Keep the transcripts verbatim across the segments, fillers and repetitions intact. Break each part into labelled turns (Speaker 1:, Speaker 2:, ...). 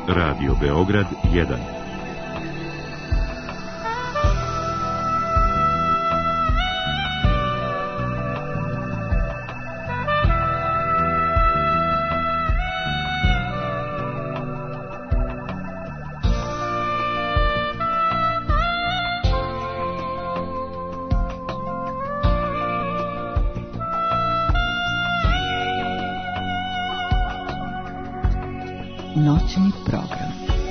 Speaker 1: Radio Beograd jedan.
Speaker 2: Noćni program.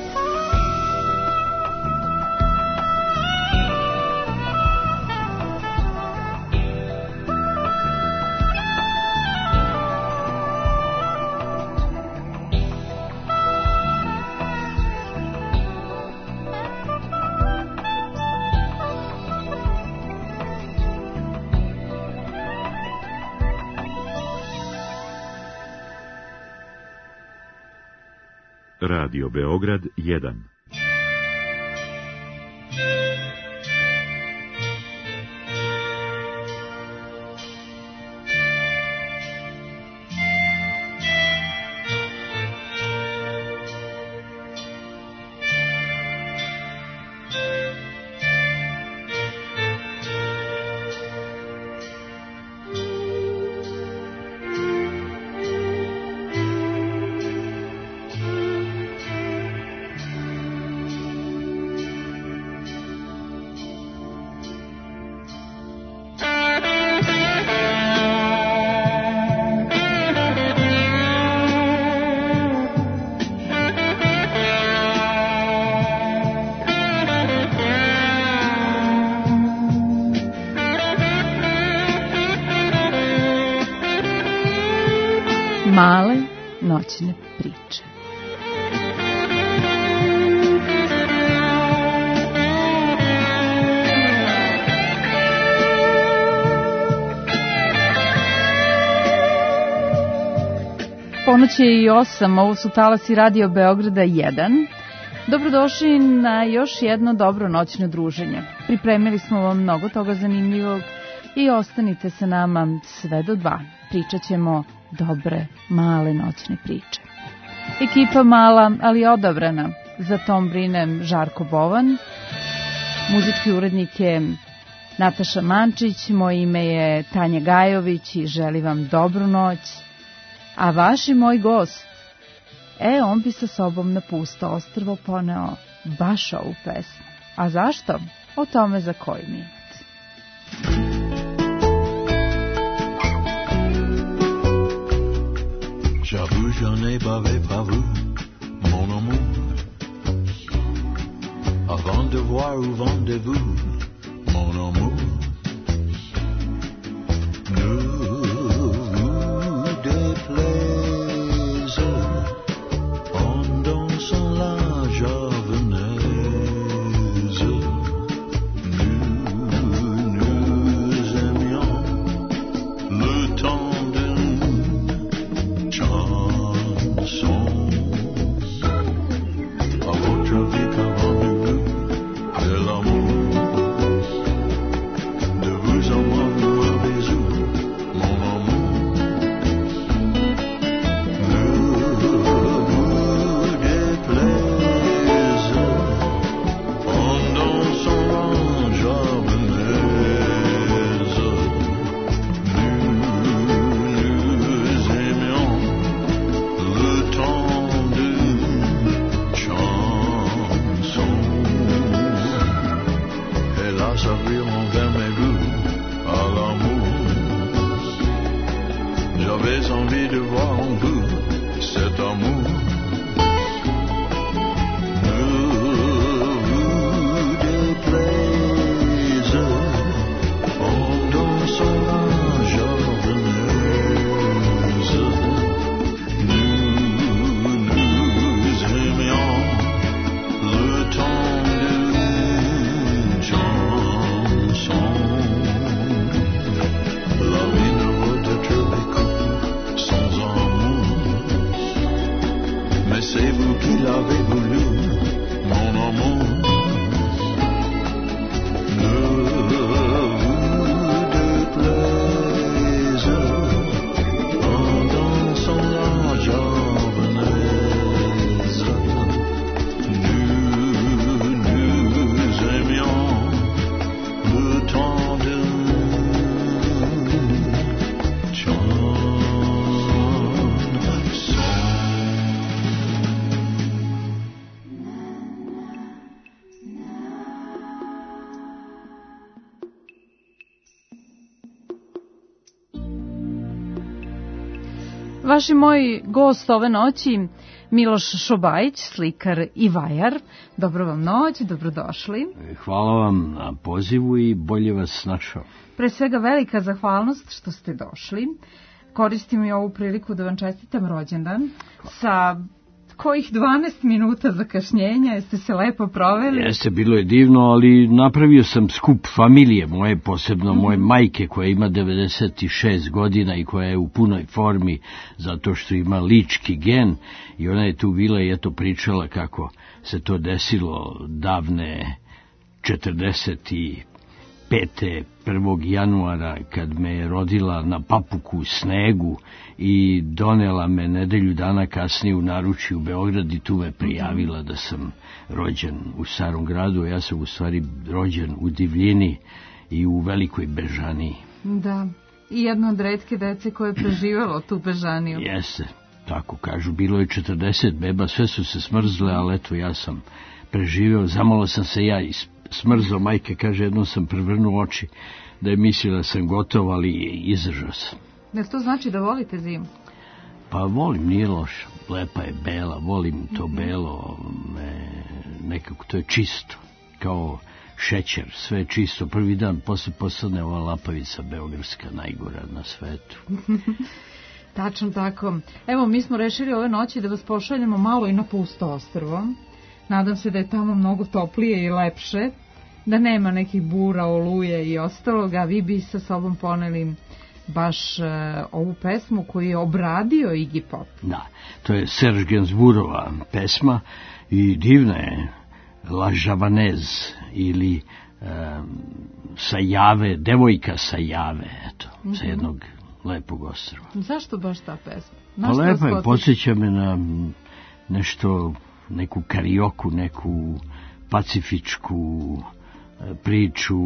Speaker 1: Radio Beograd jedan.
Speaker 2: Male noćne priče. Ponoć je i osam, ovo su talasi Radio Beograda jedan. Dobrodošli na još jedno dobro noćno druženje. Pripremili smo vam mnogo toga zanimljivog i ostanite sa nama sve do dva. Pričat ćemo dobre, male noćne priče. Ekipa mala, ali odabrana. Za tom brinem Žarko Bovan. Muzički urednik je Nataša Mančić. Moje ime je Tanja Gajović i želim vam dobru noć. A vaš i moj gost, e, on bi sa sobom na pusto ostrvo poneo baš ovu pesmu. A zašto? O tome za koji minut.
Speaker 3: J'avoue, je n'ai pas pas vu mon amour avant de voir où vendez-vous mon amour. Ne vous déplaise en dansant la javanaise. Nous nous aimions le temps à votre vie qu'avant de vous, de l'amour, de vous avoir un bisou, mon amour. Ne vous déplaise en dansant la javanaise. Nous nous aimions le temps de chanson. Hélas, avrillons vers mes goûts à l'amour. J'avais envie de voir en vous cet amour. Ne vous déplaise en dansant la javanaise. C'est vous qui l'avez voulu, mon amour. Ne vous déplaise en dansant la javanaise.
Speaker 2: Vaš i moj gost ove noći, Miloš Šobajić, slikar i vajar. Dobro vam noć, dobrodošli.
Speaker 3: Hvala vam na pozivu i bolje vas našao.
Speaker 2: Pre svega velika zahvalnost što ste došli. Koristim i ovu priliku da vam čestitam rođendan sa kojih dvanaest minuta zakašnjenja, jeste se lepo proveli?
Speaker 3: Jeste, bilo je divno, ali napravio sam skup familije moje, posebno moje majke koja ima devedeset šest godina i koja je u punoj formi zato što ima lički gen i ona je tu bila i eto pričala kako se to desilo davne četrdeset pete prvog januara kad me je rodila na papuku snegu i donela me nedelju dana kasnije u naručju u Beograd i tu me prijavila da sam rođen u Starom gradu, a ja sam u stvari rođen u Divljini i u Velikoj Bežaniji.
Speaker 2: Da, i jedno od retke dece koje je preživelo tu Bežaniju.
Speaker 3: Jeste, tako kažu, bilo je četrdeset beba, sve su se smrzle, ali eto ja sam preživeo, zamalo sam se ja smrzao, majke kaže, jednom sam prevrnuo oči da je mislila da sam gotov, ali izdržao sam.
Speaker 2: Jel to znači da volite zimu?
Speaker 3: Pa volim, nije loša, lepa je bela, volim to belo, me, nekako to je čisto, kao šećer, sve je čisto, prvi dan posle posadne ova lapavica beogradska, najgora na svetu.
Speaker 2: Tačno tako. Evo, mi smo rešili ove noći da vas pošaljemo malo i na Pusto ostrvo. Nadam se da je tamo mnogo toplije i lepše, da nema nekih bura, oluje i ostaloga. Vi bi sa sobom poneli baš uh, ovu pesmu koju je obradio Iggy Pop.
Speaker 3: Da, to je Serge Gainsbourgova pesma i divna je La Javanaise ili um, sa Jave, devojka sa Jave, eto, mm-hmm. sa jednog lepog ostrva.
Speaker 2: Zašto baš ta pesma?
Speaker 3: Pa lepa je, podsjeća me na nešto, neku karioku, neku pacifičku priču,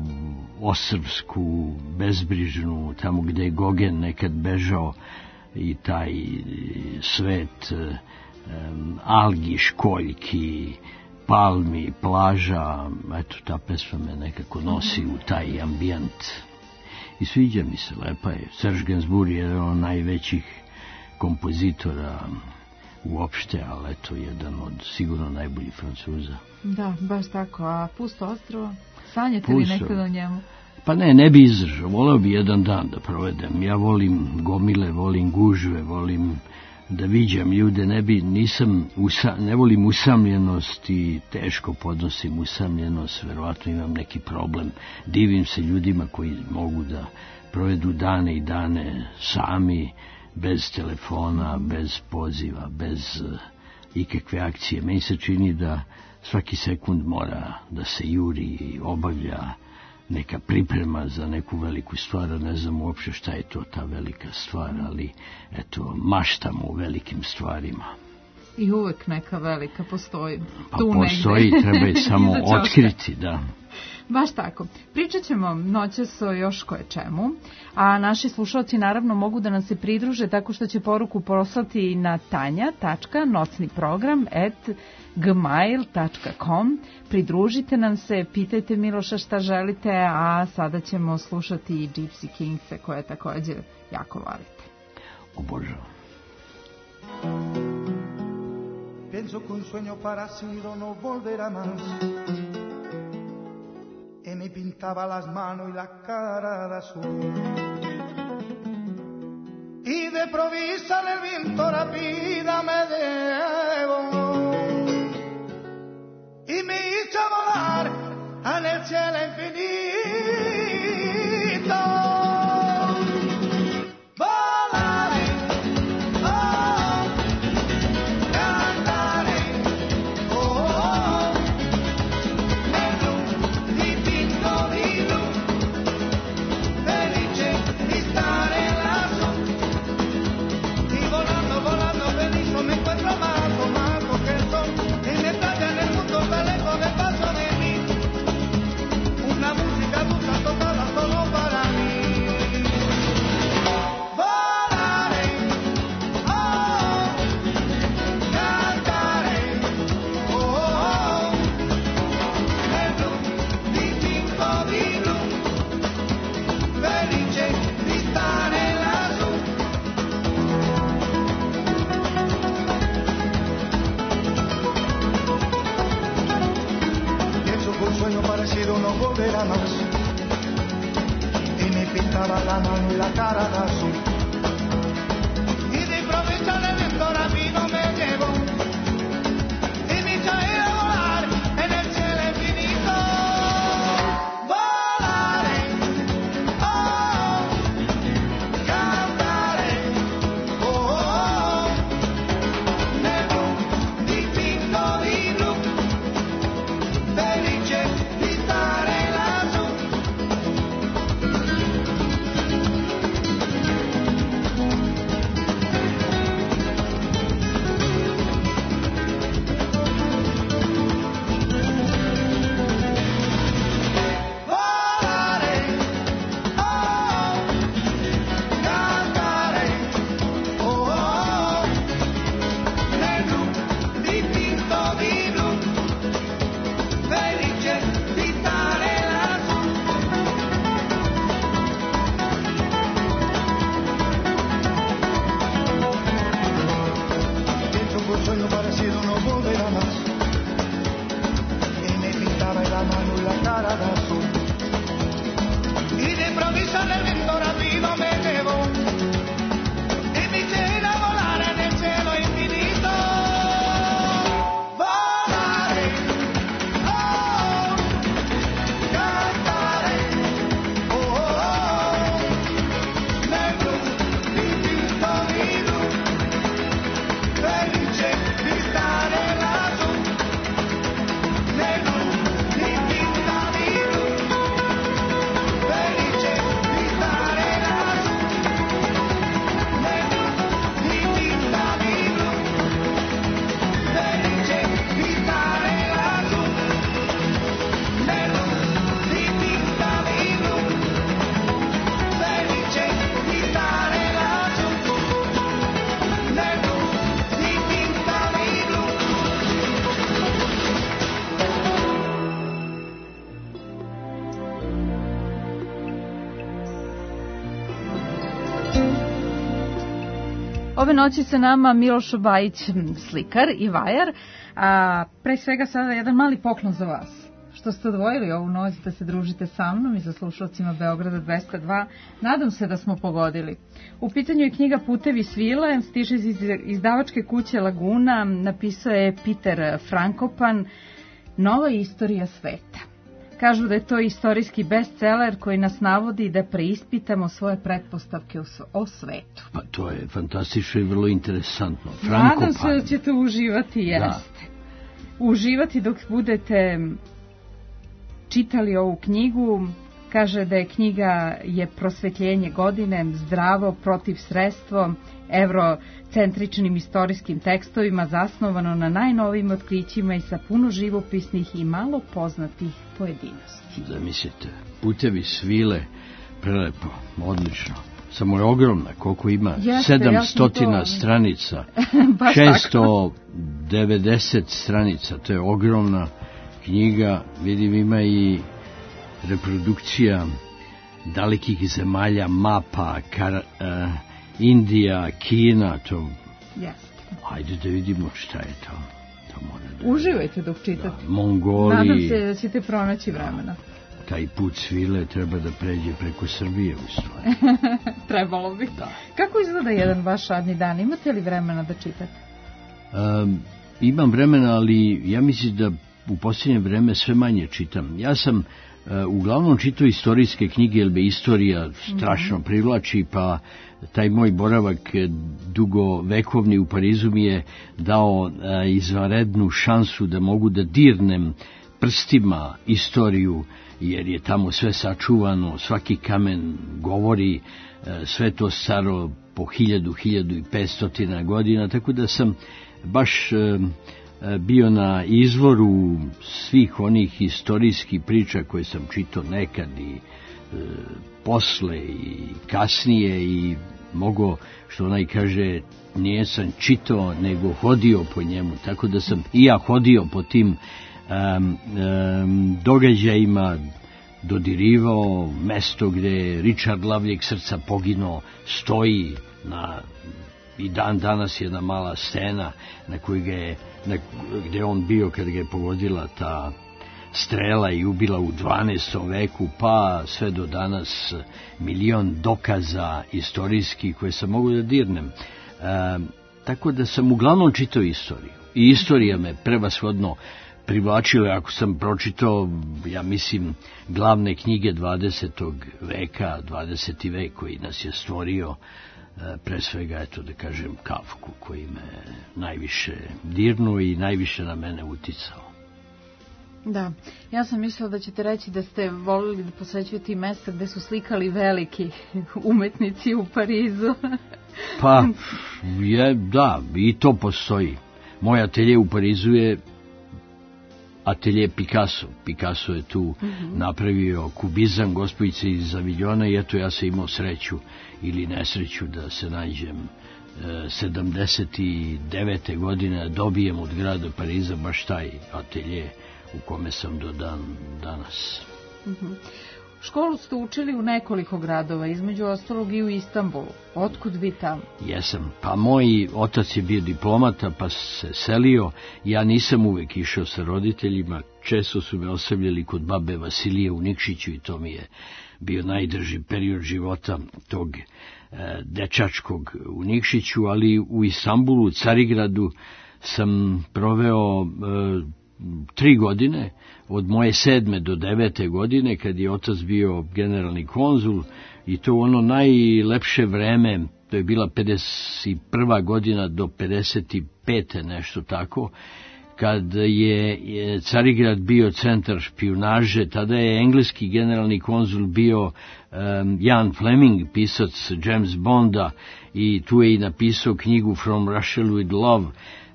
Speaker 3: ostrvsku, bezbrižnu, tamo gde je Gogen nekad bežao i taj svet um, algi, školjki, palmi, plaža, eto, ta pesma me nekako nosi u taj ambijent. I sviđa mi se, lepa je. Serge Gainsbourg je jedan od najvećih kompozitora uopšte, ali eto, jedan od sigurno najboljih Francuza.
Speaker 2: Da, baš tako. A Pusto ostrvo, sanjate li nekad o njemu?
Speaker 3: Pa ne, ne bi izdržao. Voleo bi jedan dan da provedem. Ja volim gomile, volim gužve, volim da viđam ljude. Ne bi, nisam, usa, ne volim usamljenost i teško podnosim usamljenost. Verovatno imam neki problem. Divim se ljudima koji mogu da provedu dane i dane sami, bez telefona, bez poziva, bez uh, ikakve akcije. Meni se čini da svaki sekund mora da se juri i obavlja neka priprema za neku veliku stvar, ne znam uopšte šta je to ta velika stvar, ali eto, maštamo u velikim stvarima.
Speaker 2: I uvek neka velika postoji.
Speaker 3: Pa
Speaker 2: tu
Speaker 3: postoji,
Speaker 2: negde.
Speaker 3: Treba je samo otkriti, da.
Speaker 2: Baš tako. Pričat ćemo noćas o još koje čemu, a naši slušalci naravno mogu da nam se pridruže tako što će poruku poslati na tanja tačka nocni program at gmail tačka com. Pridružite nam se, pitajte Miloša šta želite, a sada ćemo slušati i Gypsy Kingse koje također jako volite.
Speaker 3: Obožavam.
Speaker 4: Pienso que un sueño parecido no volverá más. Y me pintaba las manos y la cara de azul. Y de provisa el viento rápida me debo. Y me hizo volar en el cielo infinito. Música volverá más. Y me pintaba la mano y la cara de azul. Y de improviso el viento rápido me llevó. Y me hizo ir a volar en el cielo infinito. Volaré, oh, cantaré, oh, oh, nel dipinto di blu, felice di stare lassù. Volare, oh, cantare, oh, oh, nel blu, dipinto di blu, felice di stare lassù. Dentro un sueño parecido no volverá más. Y me pintaba la mano y la cara de azul. Y de improviso el viento rápido me llevó. Y me hice ir a volar en el cielo infinito. Volaré, oh, cantare, oh, oh, nel blu, dipinto di blu, felice di stare lassù. Nel blu, dipinto di blu, felice di stare lassù. Nel blu, dipinto di blu, felice di stare lassù. Nel blu, dipinto di blu, felice di stare lassù. Nel blu, dipinto di blu.
Speaker 2: Ove noći sa nama Miloš Bajić, slikar i vajar, a pre svega sada jedan mali poklon za vas. Što ste odvojili ovu noć da se družite sa mnom i sa slušalcima Beograda dvesta dva, nadam se da smo pogodili. U pitanju je knjiga Putevi svile, stiže iz izdavačke kuće Laguna, napisao je Peter Frankopan, Nova istorija sveta. Kažu da je to istorijski bestseller koji nas navodi da preispitamo svoje pretpostavke o, s- o svetu.
Speaker 3: Pa to je fantastično i vrlo interesantno.
Speaker 2: Nadam se
Speaker 3: Frankopan.
Speaker 2: da ćete uživati, jeste. Uživati dok budete čitali ovu knjigu. Kaže da je knjiga je prosvetljenje godine, zdravo protiv sredstvo, evrocentričnim istorijskim tekstovima, zasnovano na najnovijim otkrićima i sa puno živopisnih i malo poznatih pojedinosti.
Speaker 3: Zamislite, Putevi svile, prelepo, odlično. Samo je ogromna, koliko ima,
Speaker 2: Jeste,
Speaker 3: sedamsto
Speaker 2: ja sam to-
Speaker 3: stranica,
Speaker 2: Baš
Speaker 3: šesto devedeset stranica, to je ogromna knjiga, vidim ima i reprodukcija dalekih zemalja, mapa, kar, uh, Indija, Kina, to,
Speaker 2: Jeste.
Speaker 3: ajde da vidimo šta je to. To mora da...
Speaker 2: Uživajte dok čitate.
Speaker 3: Mongoli,
Speaker 2: Nadam se da ćete pronaći vremena.
Speaker 3: taj put svile treba da pređe preko Srbije u stvari.
Speaker 2: Trebalo bi.
Speaker 3: Da.
Speaker 2: Kako izgleda jedan vaš radni dan? Imate li vremena da čitate?
Speaker 3: Um, imam vremena, ali ja mislim da u posljednje vreme sve manje čitam. Ja sam uh, uglavnom čitao istorijske knjige, jer me istorija strašno privlači, pa taj moj boravak eh, dugovekovni u Parizu mi je dao uh, izvanrednu šansu da mogu da dirnem prstima istoriju, jer je tamo sve sačuvano, svaki kamen govori, uh, sve to staro po hiljadu, hiljadu i petstotina godina, tako da sam baš uh, bio na izvoru svih onih istorijskih priča koje sam čitao nekad i e, posle i kasnije i mogo, što onaj kaže, nije sam čitao nego hodio po njemu, tako da sam i ja hodio po tim um, um, događajima, dodirivao mesto gde je Richard Lavljeg srca poginuo, stoji na, i dan danas jedna mala stena na kojoj ga je, na, gde on bio kad ga je pogodila ta strela i ubila u dvanaestom veku, pa sve do danas milion dokaza istorijskih koje sam mogu da dirnem. E, tako da sam uglavnom čitao istoriju. I istorija me prevashodno privlačila, ako sam pročitao, ja mislim, glavne knjige dvadesetog veka, dvadeseti vek koji nas je stvorio, pre svega, eto da kažem, Kafku, koji me najviše dirnuo i najviše na mene uticao.
Speaker 2: Da, ja sam mislila da ćete reći da ste volili da posvećujete i mesta gde su slikali veliki umetnici u Parizu.
Speaker 3: Pa, je, da, i to postoji. Moj atelje u Parizu je atelje Picasso. Picasso je tu mm-hmm. napravio kubizam, gospojice iz Aviljona, i eto ja sam imao sreću ili nesreću da se nađem e, sedamdeset devete godine, dobijem od grada Pariza baš taj atelje u kome sam do dan danas.
Speaker 2: Mm-hmm. Školu ste učili u nekoliko gradova, između ostalog i u Istanbulu. Otkud vi tamo?
Speaker 3: Jesam. Pa moj otac je bio diplomata, pa se selio. Ja nisam uvek išao sa roditeljima. Često su me ostavljali kod babe Vasilije u Nikšiću i to mi je bio najdrži period života tog e, dečačkog u Nikšiću, ali u Istanbulu, u Carigradu sam proveo e, tri godine, od moje sedme do devete godine, kad je otac bio generalni konzul, i to ono najlepše vreme, to je bila pedeset prva godina do pedeset pete, nešto tako, kad je Carigrad bio centar špijunaže. Tada je engleski generalni konzul bio um, Ian Fleming, pisac James Bonda, i tu je i napisao knjigu From Russia with Love,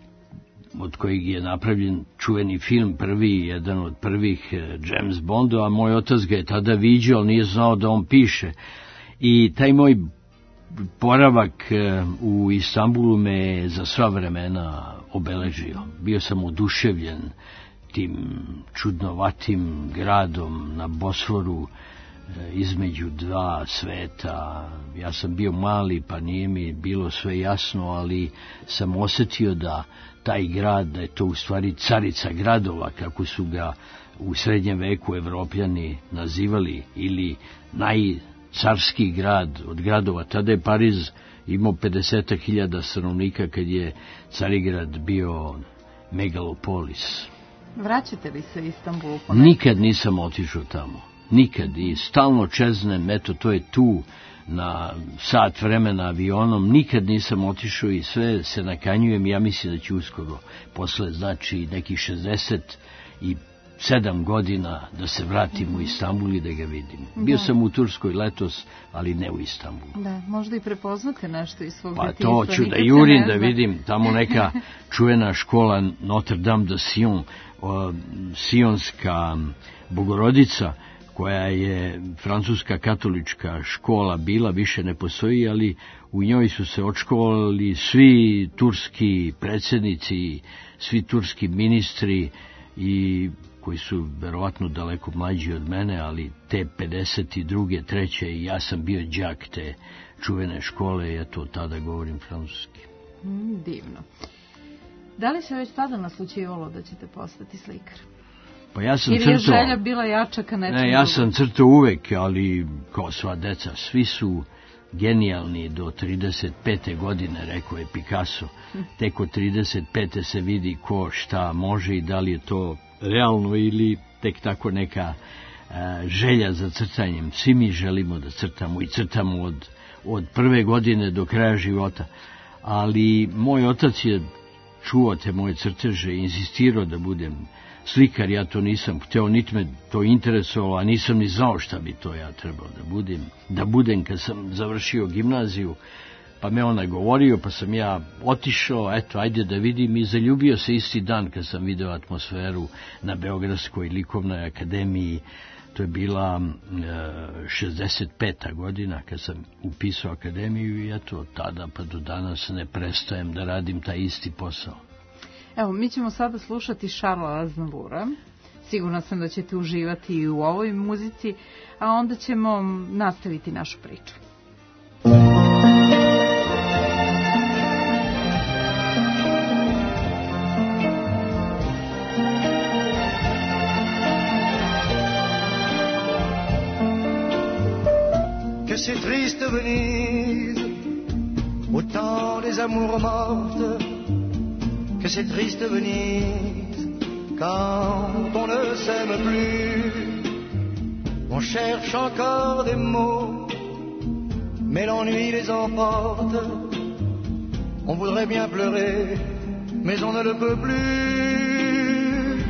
Speaker 3: od kojeg je napravljen čuveni film, prvi, jedan od prvih James Bonda, a moj otac ga je tada viđao, nije znao da on piše. I taj moj boravak u Istanbulu me za sva vremena obeležio. Bio sam oduševljen tim čudnovatim gradom na Bosforu, između dva sveta. Ja sam bio mali, pa nije mi bilo sve jasno, ali sam osjetio da taj grad, da je to u stvari carica gradova, kako su ga u srednjem veku Evropljani nazivali, ili najcarski grad od gradova. Tada je Pariz imao pedeset hiljada stanovnika, kad je Carigrad bio megalopolis.
Speaker 2: Vraćate li se Istanbulu?
Speaker 3: Nikad nisam otišao tamo. Nikad. I stalno čeznem, eto, to je tu, na sat vremena avionom. Nikad nisam otišao i sve se nakanjujem. Ja mislim da ću uskoro, posle, znači, nekih šezdeset sedam godina, da se vratim u Istanbul i da ga vidim. Bio da. sam u Turskoj letos, ali ne u Istanbulu.
Speaker 2: Da, možda i prepoznate nešto iz svog
Speaker 3: pa
Speaker 2: detinjstva.
Speaker 3: Pa to ću da jurim, da vidim. Tamo neka čuvena škola Notre Dame de Sion, o, Sionska Bogorodica, koja je francuska katolička škola bila, više ne postoji, ali u njoj su se odškolovali svi turski predsjednici, svi turski ministri, i koji su verovatno daleko mlađi od mene, ali te pedeset druge, treće i ja sam bio đak te čuvene škole, i eto, tada govorim francuski.
Speaker 2: Mm, divno. Da li se već tada naslućivalo da ćete postati slikar?
Speaker 3: Pa ja sam
Speaker 2: Ili je
Speaker 3: crtao,
Speaker 2: želja bila jača ka nečemu?
Speaker 3: Ne, ja sam crtao uvek, ali kao sva deca, svi su genijalni do trideset pete godine, rekao je Picasso. Tek od trideset pete se vidi ko šta može i da li je to realno ili tek tako neka a, želja za crtanjem. Svi mi želimo da crtamo i crtamo od, od prve godine do kraja života. Ali moj otac je čuo te moje crteže i insistirao da budem slikar. Ja to nisam hteo, niti me to interesovalo, a nisam ni znao šta bi to ja trebao da budem. Da budem kad sam završio gimnaziju, pa me ona govorio, pa sam ja otišao, eto, ajde da vidim, i zaljubio se isti dan kad sam video atmosferu na Beogradskoj likovnoj akademiji. To je bila e, šezdeset peta godina kad sam upisao akademiju, i eto, od tada pa do danas ne prestajem da radim taj isti posao.
Speaker 2: Evo, mi ćemo sada slušati Charlesa Aznavoura. Sigurna sam da ćete uživati i u ovoj muzici, a onda ćemo nastaviti našu priču.
Speaker 4: c'est triste Venise, au temps des amours mortes, que c'est triste Venise, quand on ne s'aime plus. On cherche encore des mots, mais l'ennui les emporte. On voudrait bien pleurer, mais on ne le peut plus.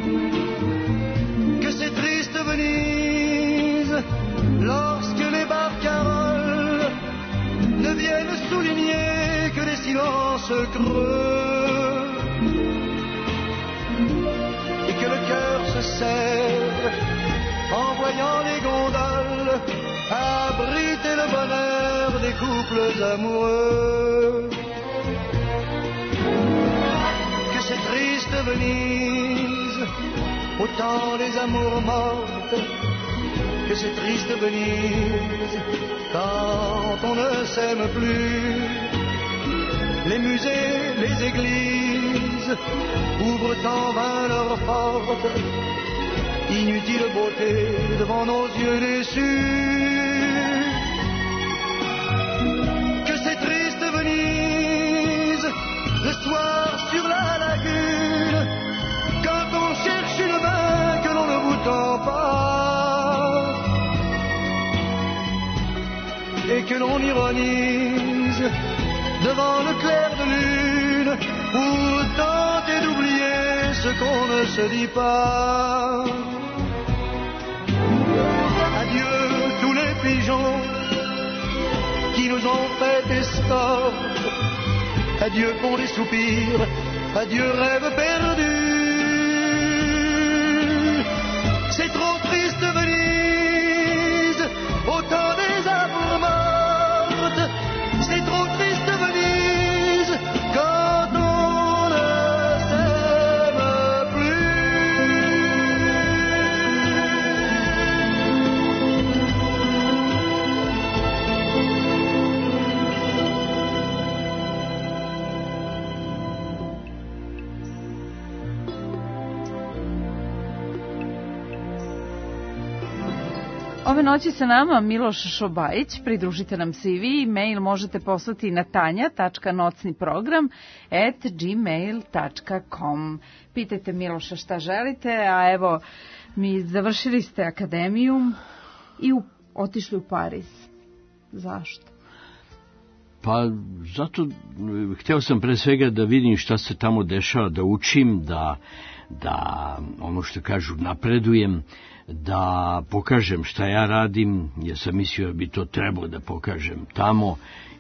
Speaker 4: Que c'est triste Venise, lorsque les barcaroles ne viennent souligner que des silences creux, et que le cœur se serre en voyant les gondoles abriter le bonheur des couples amoureux. Que c'est triste Venise, au temps des amours mortes, que c'est triste Venise, quand on ne s'aime plus. Les musées, les églises ouvrent en vain leurs portes, inutile beauté devant nos yeux déçus. Que c'est triste Venise, le soir sur la lagune, quand on cherche une main que l'on ne vous tend pas, et que l'on ironise devant le clair de lune, pour tenter d'oublier ce qu'on ne se dit pas. Adieu tous les pigeons qui nous ont fait escorte, adieu pour les soupirs, adieu rêve perdu. C'est trop triste Venise, au temps des amours mortes, c'est trop triste Venise, quand on ne s'aime plus.
Speaker 2: Ove noći sa nama Miloš Šobajić, pridružite nam se i vi, mail možete poslati na tanja tačka nocni program at gmail tačka com. Pitajte Miloša šta želite, a evo, mi završili ste akademiju i u, otišli u Pariz. Zašto?
Speaker 3: Pa zato hteo sam pre svega da vidim šta se tamo dešava, da učim, da, da ono što kažu napredujem, da pokažem šta ja radim, jer sam mislio da bi to trebao da pokažem tamo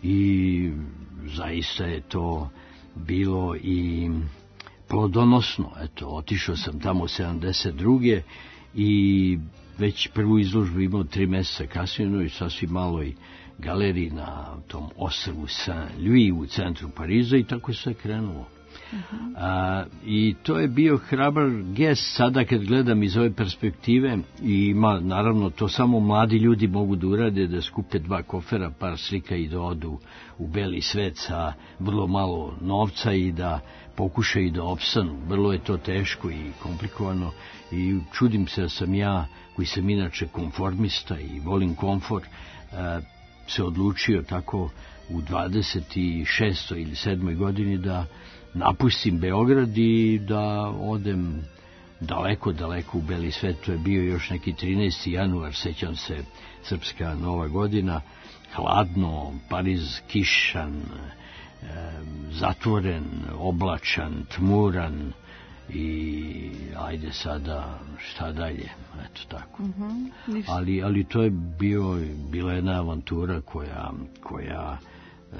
Speaker 3: i zaista je to bilo i plodonosno. Eto, otišao sam tamo sedamdeset druge i već prvu izložbu imao tri meseca kasnije, no i sasvim maloj galeriji na tom ostrvu Saint-Louis u centru Pariza i tako se je krenulo. Uh-huh. A, i to je bio hrabar gest sada kad gledam iz ove perspektive i ima, naravno, to samo mladi ljudi mogu da urade, da skupe dva kofera, par slika i da odu u beli svet sa vrlo malo novca i da pokušaju da opstanu. Vrlo je to teško i komplikovano i čudim se da sam ja, koji sam inače konformista i volim komfor, a, se odlučio tako u dvadeset šestoj ili sedmoj godini da napustim Beograd i da odem daleko, daleko u beli svet. To je bio još neki trinaesti januar, sećam se, srpska nova godina, hladno, Pariz kišan, e, zatvoren, oblačan, tmuran i ajde sada šta dalje, eto tako.
Speaker 2: Mm-hmm.
Speaker 3: Ali, ali to je bio, bila jedna avantura koja, koja e,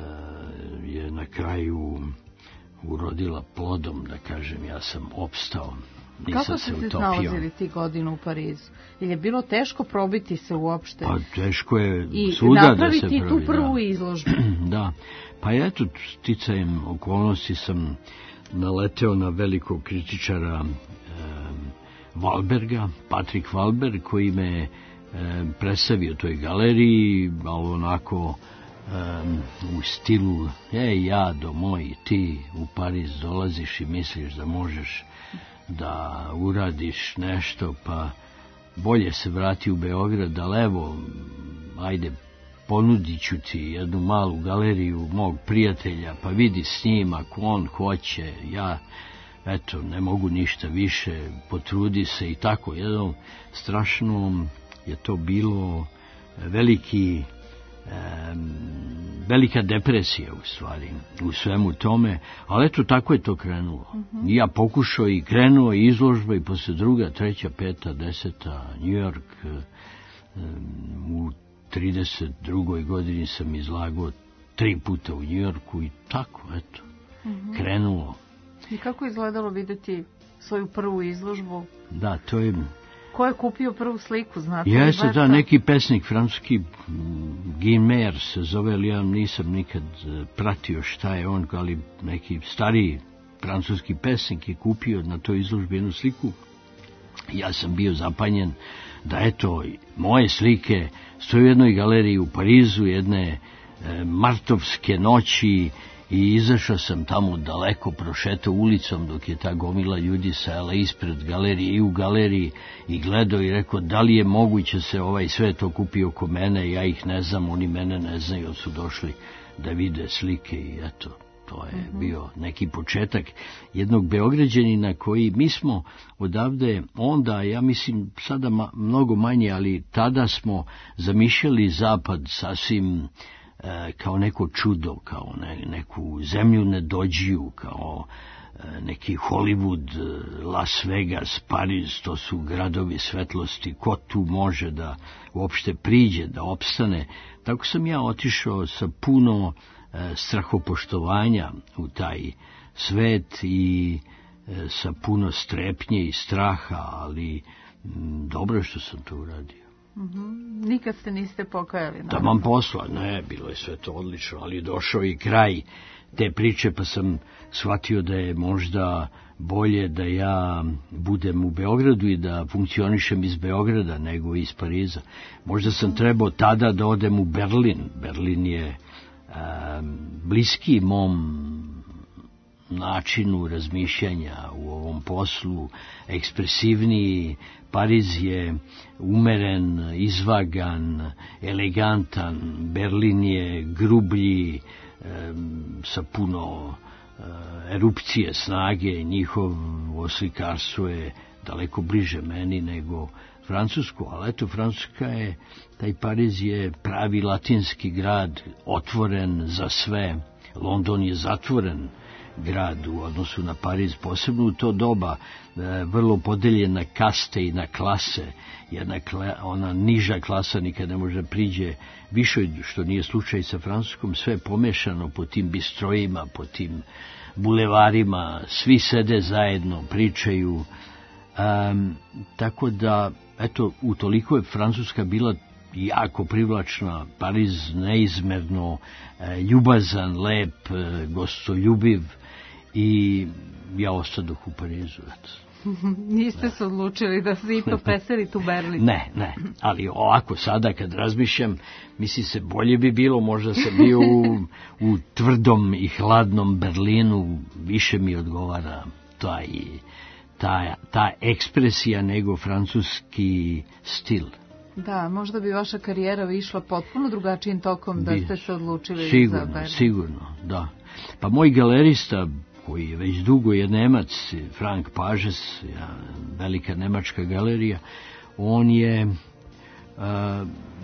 Speaker 3: je na kraju urodila plodom, da kažem, ja sam opstao.
Speaker 2: Kako ste se snalazili ti godinu u Parizu? Ili je bilo teško probiti se uopšte?
Speaker 3: Pa teško je
Speaker 2: i
Speaker 3: svuda da se
Speaker 2: napraviti
Speaker 3: pravi. I
Speaker 2: tu prvu da. izložbu.
Speaker 3: Da, pa eto, sticajem okolnosti sam naleteo na velikog kritičara e, Valberga, Patrik Valberg, koji me e, predstavio toj galeriji, ali onako Um, u stilu, ej, Jado moj, ti u Pariz dolaziš i misliš da možeš da uradiš nešto, pa bolje se vrati u Beograd, ali evo, ajde, ponudit ću ti jednu malu galeriju mog prijatelja, pa vidi snimak, on hoće, ja, eto, ne mogu ništa više, potrudi se i tako. Jedno strašno je to bilo veliki, e, velika depresija u stvari, u svemu tome, ali eto, tako je to krenulo. Uh-huh. Ja pokušao i krenuo i izložba i posle druga, treća, peta, deseta, New York, e, u trideset drugoj godini sam izlagao tri puta u New Yorku i tako, eto, uh-huh. krenulo.
Speaker 2: I kako je izgledalo videti svoju prvu izložbu?
Speaker 3: Da, to je...
Speaker 2: Ko je kupio prvu sliku, znate?
Speaker 3: Jeste, da, neki pesnik, francuski, Guimer se zove, ali ja nisam nikad pratio šta je on, ali neki stariji francuski pesnik je kupio na toj izložbi jednu sliku. Ja sam bio zapanjen da, eto, moje slike stoje u jednoj galeriji u Parizu, jedne e, martovske noći, i izašao sam tamo daleko, prošetao ulicom dok je ta gomila ljudi stajala ispred galerije i u galeriji i gledao i rekao, da li je moguće se ovaj sve to kupi oko mene, ja ih ne znam, oni mene ne znaju, su došli da vide slike i eto, to je uh-huh. bio neki početak jednog Beograđanina koji mi smo odavde onda, ja mislim sada ma, mnogo manje, ali tada smo zamišljali zapad sasvim kao neko čudo, kao ne, neku zemlju nedođiju, kao neki Hollywood, Las Vegas, Pariz, to su gradovi svetlosti, ko tu može da uopšte priđe, da opstane. Tako sam ja otišao sa puno e, strahopoštovanja u taj svet i e, sa puno strepnje i straha, ali m, dobro je što sam to uradio.
Speaker 2: Mm-hmm. Nikad se niste pokajali?
Speaker 3: Da vam posla, ne, bilo je sve to odlično, ali došao i kraj te priče, pa sam shvatio da je možda bolje da ja budem u Beogradu i da funkcionišem iz Beograda nego iz Pariza. Možda sam trebao tada da odem u Berlin. Berlin je a, bliski mom načinu razmišljanja u ovom poslu, ekspresivniji. Pariz je umeren, izvagan, elegantan, Berlin je grublji, e, sa puno e, erupcije snage, njihovo slikarstvo je daleko bliže meni nego Francusko, ali eto, Francuska je, taj Pariz je pravi latinski grad, otvoren za sve. London je zatvoren grad u odnosu na Pariz, posebno u to doba, e, vrlo podeljen na kaste i na klase. Jedna kla, ona niža klasa nikad ne može priđe više, što nije slučaj sa Francuskom, sve pomešano po tim bistrojima, po tim bulevarima, svi sede zajedno, pričaju. Um, tako da, eto, utoliko je Francuska bila jako privlačna, Pariz neizmerno e, ljubazan, lep, e, gostoljubiv, i ja ostadoh u Parizu. Eto.
Speaker 2: Niste ne. se odlučili da se ipak preselite u Berlin?
Speaker 3: Ne, ne, ali ovako sada kad razmišljam, misli se, bolje bi bilo, možda sam bio u, u tvrdom i hladnom Berlinu, više mi odgovara taj, ta, ta ekspresija nego francuski stil.
Speaker 2: Da, možda bi vaša karijera išla potpuno drugačijim tokom da ste se odlučili
Speaker 3: sigurno,
Speaker 2: za Berlin.
Speaker 3: Sigurno, da. Pa moj galerista, koji je već dugo je Nemac, Frank Pages, ja, velika nemačka galerija, on je a,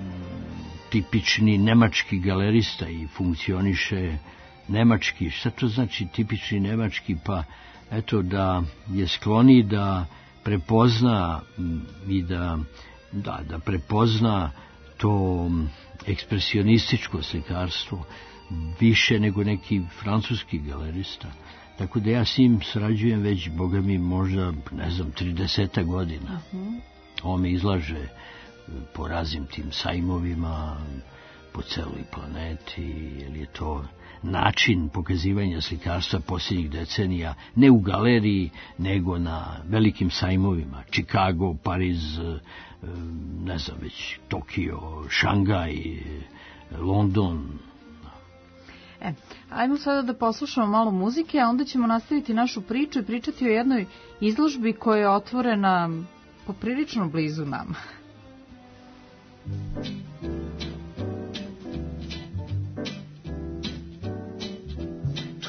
Speaker 3: tipični nemački galerista i funkcioniše nemački. Šta to znači tipični nemački? Pa eto, da je skloni da prepozna i da Da, da prepozna to ekspresionističko slikarstvo više nego neki francuski galerista. Tako da ja s njim sarađujem već, boga mi, možda, ne znam, trideseta godina. Uh-huh. On me izlaže po raznim tim sajmovima, po celoj planeti, jer je to način pokazivanja slikarstva posljednjih decenija, ne u galeriji, nego na velikim sajmovima. Chicago, Pariz, ne znam već, Tokio, Šangaj, London.
Speaker 2: E, ajmo sada da poslušamo malo muzike, a onda ćemo nastaviti našu priču i pričati o jednoj izložbi koja je otvorena poprilično blizu nama.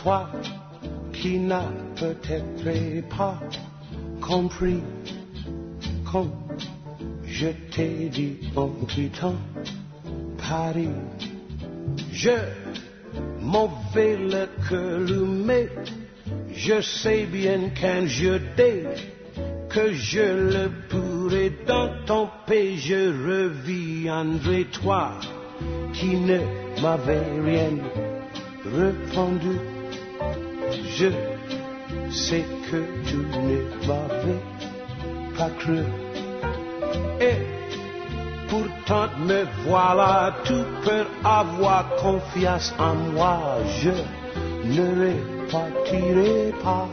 Speaker 5: toi qui n'as peut-être pas compris quand je t'ai dit en quittant Paris, je m'en vais le cœur allumé, je sais bien qu'un jour dès que je le pourrai dans ton pays, je reviendrai, toi qui ne m'avais rien répondu. Je sais que tu ne m'avais pas cru. Et pourtant me voilà, tu peux avoir confiance en moi. Je ne repartirai pas.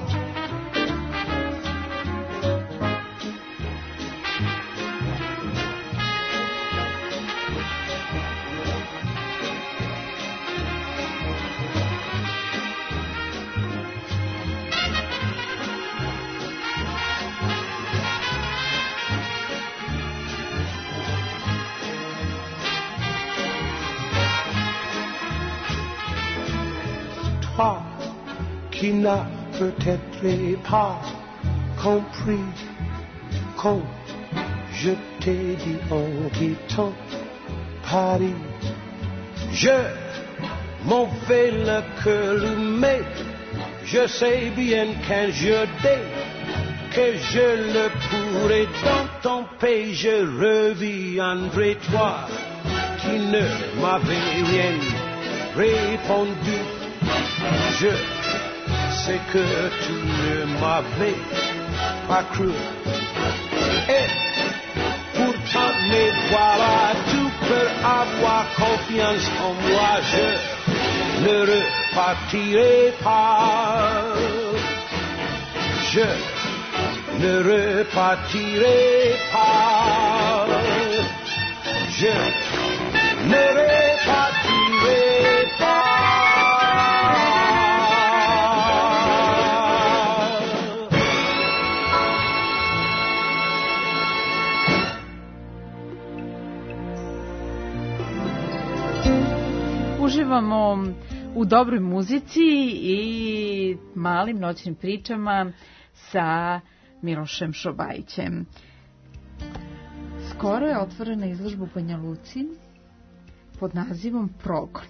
Speaker 5: Toi qui n'as peut-être pas compris quand je t'ai dit en quittant Paris, je m'en vais le cœur allumé, je sais bien qu'un jour dès que je le pourrai dans ton pays, je reviendrai, toi qui ne m'avais rien répondu. Je sais que tu ne m'avais pas cru. Et pourtant me voilà, tu peux avoir confiance en moi. Je ne repartirai pas. Je ne repartirai pas. Je ne repartirai pas.
Speaker 2: Uživamo u dobroj muzici i malim noćnim pričama sa Milošem Šobajićem. Skoro je otvorena izložba u Banja Luci pod nazivom Progon.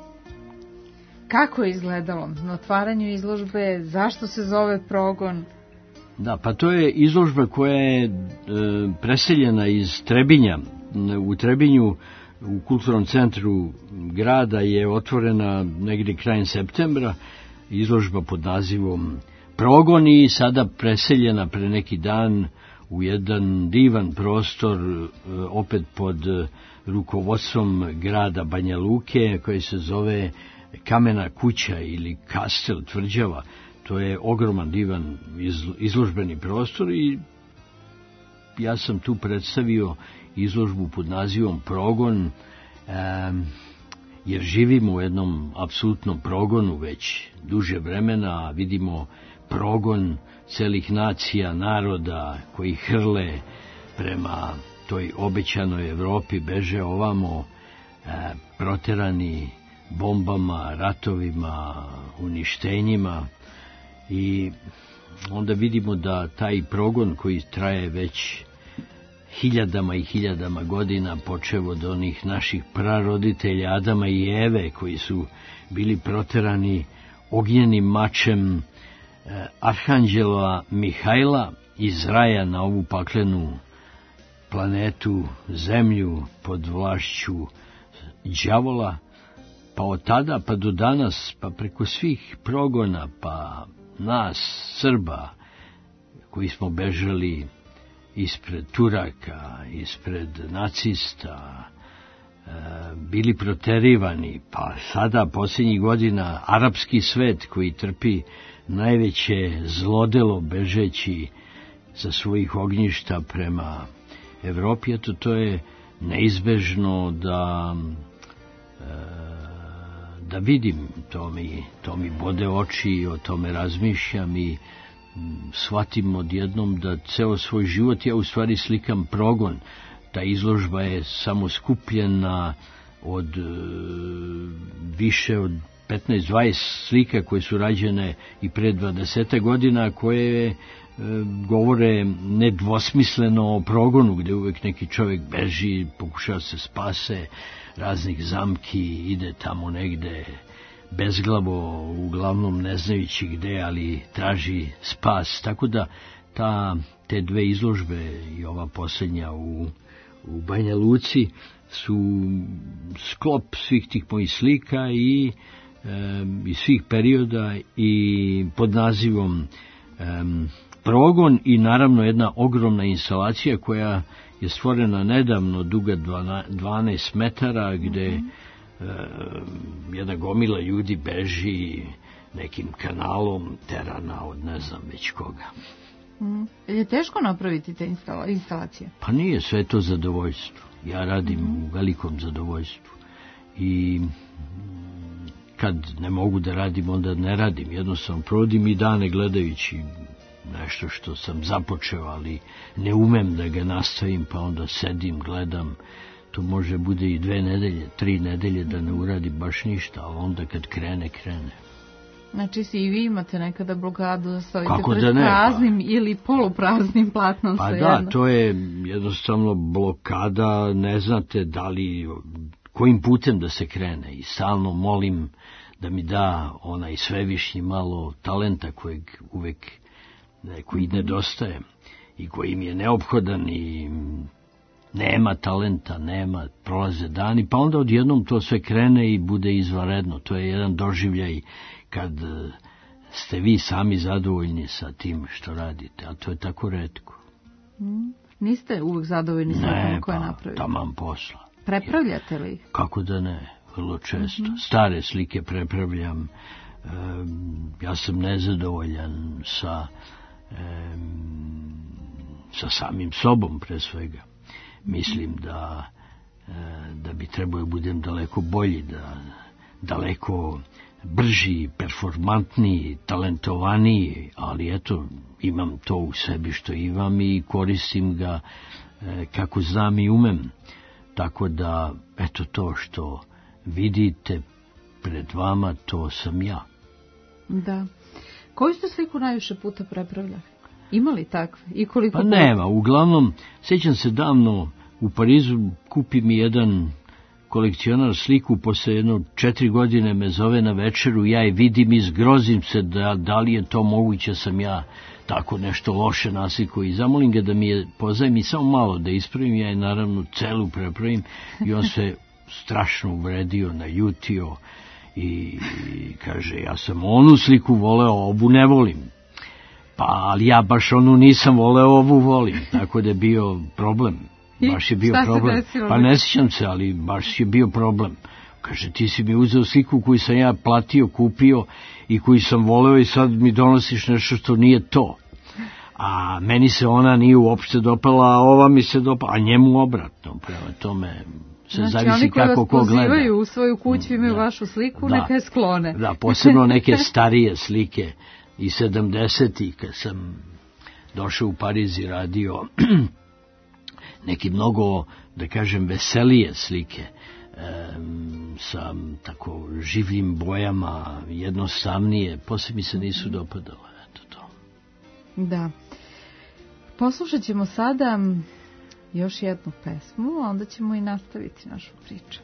Speaker 2: Kako je izgledalo na otvaranju izložbe? Zašto se zove Progon?
Speaker 3: Da, pa to je izložba koja je e, preseljena iz Trebinja. U Trebinju u kulturnom centru grada je otvorena negdje krajem septembra izložba pod nazivom Progon i sada preseljena pre neki dan u jedan divan prostor opet pod rukovodstvom grada Banja Luke koji se zove Kamena kuća ili Kastel tvrđava. To je ogroman divan izložbeni prostor i ja sam tu predstavio izložbu pod nazivom Progon, e, jer živimo u jednom apsolutnom progonu već duže vremena, a vidimo progon celih nacija, naroda koji hrle prema toj obećanoj Evropi, beže ovamo, e, proterani bombama, ratovima, uništenjima i onda vidimo da taj progon koji traje već hiljadama i hiljadama godina, počev od onih naših praroditelja Adama i Eve, koji su bili proterani ognjenim mačem eh, arhanđela Mihajla iz raja na ovu paklenu planetu, zemlju pod vlašću đavola, pa od tada pa do danas, pa preko svih progona, pa nas, Srba, koji smo bežali ispred Turaka, ispred nacista, bili proterivani, pa sada posljednjih godina arapski svet koji trpi najveće zlodelo bežeći sa svojih ognjišta prema Evropi, eto to je neizbežno da da vidim, to mi, to mi bode oči i o tome razmišljam i shvatim odjednom da ceo svoj život ja u stvari slikam progon. Ta izložba je samo skupljena od više od petnaest dvadeset slika koje su rađene i pre dvadeset godina, koje e, govore nedvosmisleno o progonu, gde uvek neki čovjek beži, pokušava se spase raznih zamki, ide tamo negde bezglavo, uglavnom ne znajući gde, ali traži spas. Tako da ta, te dve izložbe i ova posljednja u, u Banja Luci su sklop svih tih mojih slika i e, iz svih perioda i pod nazivom e, Progon, i naravno jedna ogromna instalacija koja je stvorena nedavno, duga dvanaest metara, gde e, jedna gomila ljudi beži nekim kanalom terana od ne znam već koga.
Speaker 2: Mm. Je teško napraviti te instala- instalacije?
Speaker 3: Pa nije, sve to zadovoljstvo. Ja radim mm. u velikom zadovoljstvu. I kad ne mogu da radim, onda ne radim. Jednostavno provodim i dane gledajući nešto što sam započeo, ali ne umem da ga nastavim, pa onda sedim, gledam. To može bude i dve nedelje, tri nedelje da ne uradi baš ništa, ali onda kad krene, krene.
Speaker 2: Znači si i vi imate nekada blokadu da stavite
Speaker 3: Kako
Speaker 2: pred
Speaker 3: da ne,
Speaker 2: praznim
Speaker 3: pa.
Speaker 2: ili polupraznim platnom.
Speaker 3: Pa
Speaker 2: svejedno.
Speaker 3: da, to je jednostavno blokada, ne znate da li, kojim putem da se krene, i stalno molim da mi da onaj svevišnji malo talenta kojeg uvek koji nedostaje i koji mi je neophodan, i nema talenta, nema, prolaze dani, pa onda odjednom to sve krene i bude izvanredno. To je jedan doživljaj kad ste vi sami zadovoljni sa tim što radite, a to je tako retko.
Speaker 2: Mm. Niste uvek zadovoljni sa
Speaker 3: ne,
Speaker 2: koje
Speaker 3: pa,
Speaker 2: napravite?
Speaker 3: Taman posla.
Speaker 2: Prepravljate li ih?
Speaker 3: Kako da ne, vrlo često.
Speaker 2: Mm-hmm.
Speaker 3: Stare slike prepravljam. E, ja sam nezadovoljan sa, e, sa samim sobom, pre svega. Mislim da, e, da bi trebao budem daleko bolji, da daleko brži, performantniji, talentovaniji, ali eto, imam to u sebi što imam i koristim ga e, kako znam i umem. Tako da, eto, to što vidite pred vama, to sam ja.
Speaker 2: Da. Koju ste sliku najviše puta prepravljali? Imali takve? I koliko
Speaker 3: pa
Speaker 2: puta?
Speaker 3: Nema, uglavnom, sjećam se davno u Parizu, kupi mi jedan kolekcionar sliku, posle jedno četiri godine me zove na večeru, ja je vidim i zgrozim se da, da li je to moguće, sam ja tako nešto loše nasliku, i zamolim ga da mi je pozajmi samo malo da ispravim, ja je naravno celu prepravim, i on se strašno uvredio, naljutio i kaže, ja sam onu sliku voleo, ovu ne volim. Pa, ali ja baš onu nisam voleo, ovu volim, tako da je bio problem. Baš je bio problem. Pa ne sjećam se, ali baš je bio problem. Kaže, ti si mi uzeo sliku koju sam ja platio, kupio i koju sam voleo, i sad mi donosiš nešto što nije to. A meni se ona nije uopšte dopala, a ova mi se dopala, a njemu obratno. Prema tome se
Speaker 2: znači,
Speaker 3: zavisi kako ko gleda.
Speaker 2: Znači, oni koji vas pozivaju u svoju kuću, imaju da. vašu sliku, da. neka je sklone.
Speaker 3: Da, posebno neke starije slike i sedamdesetih, kad sam došao u Pariz i radio neki mnogo, da kažem, veselije slike, e, sa tako živim bojama, jednostavnije, posle mi se nisu dopadale, eto to.
Speaker 2: Da. Poslušat ćemo sada još jednu pesmu, a onda ćemo i nastaviti našu priču.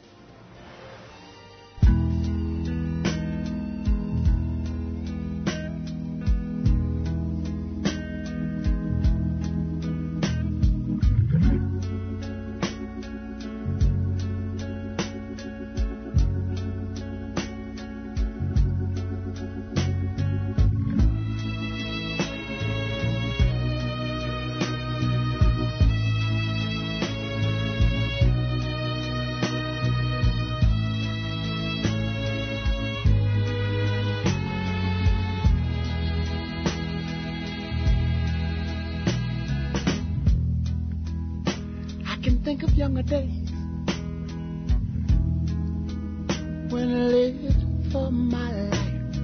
Speaker 5: Think of younger days when I lived for my life.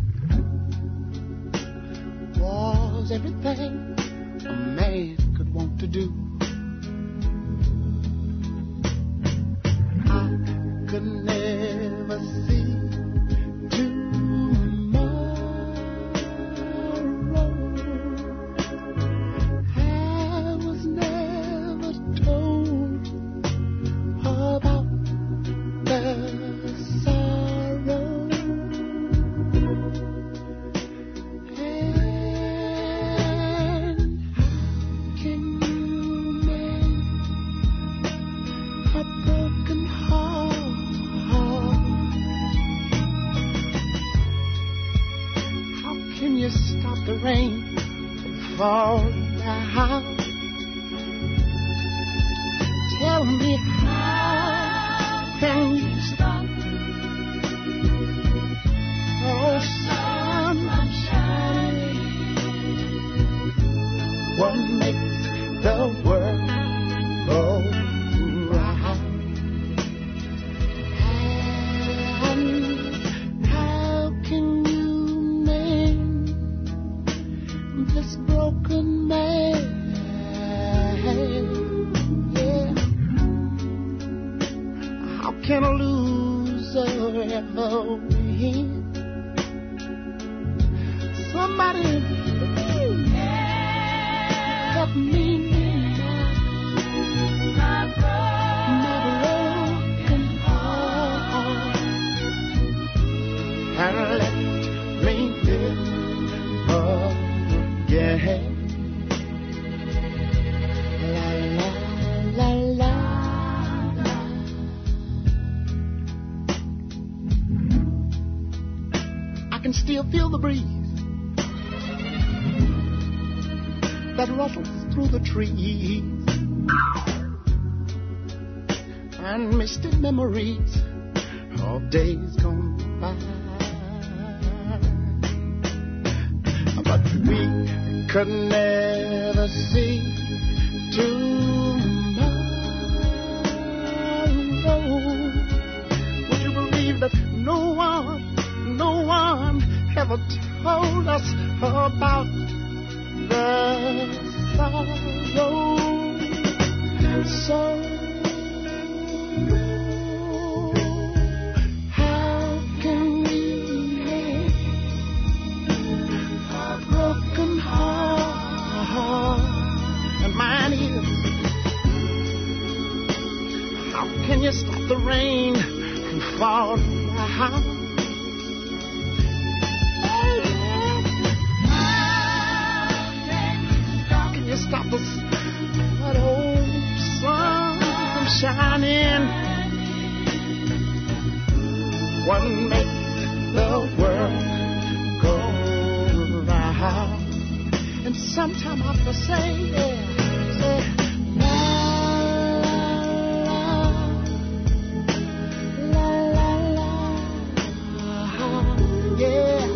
Speaker 5: Was everything a man could want to do. I could never see can you stop the rain from falling down? Tell me, how can you stop oh sun from shining? What makes the world go round? And how can you mend this broken man? Can a loser ever win? Somebody help me now. My broken heart, and let me live again. La la la la. I can still feel the breeze that rustles through the trees, and misty memories of days gone by. But we could never see tomorrow. Would you believe that no one No one ever told us about the sorrow. So how can we make a broken heart? And mine is, how can you stop the rain from falling down? Stop us, that old sun from shining. What makes the world go round? And sometime I have to say, yeah, say, la la la la la, yeah.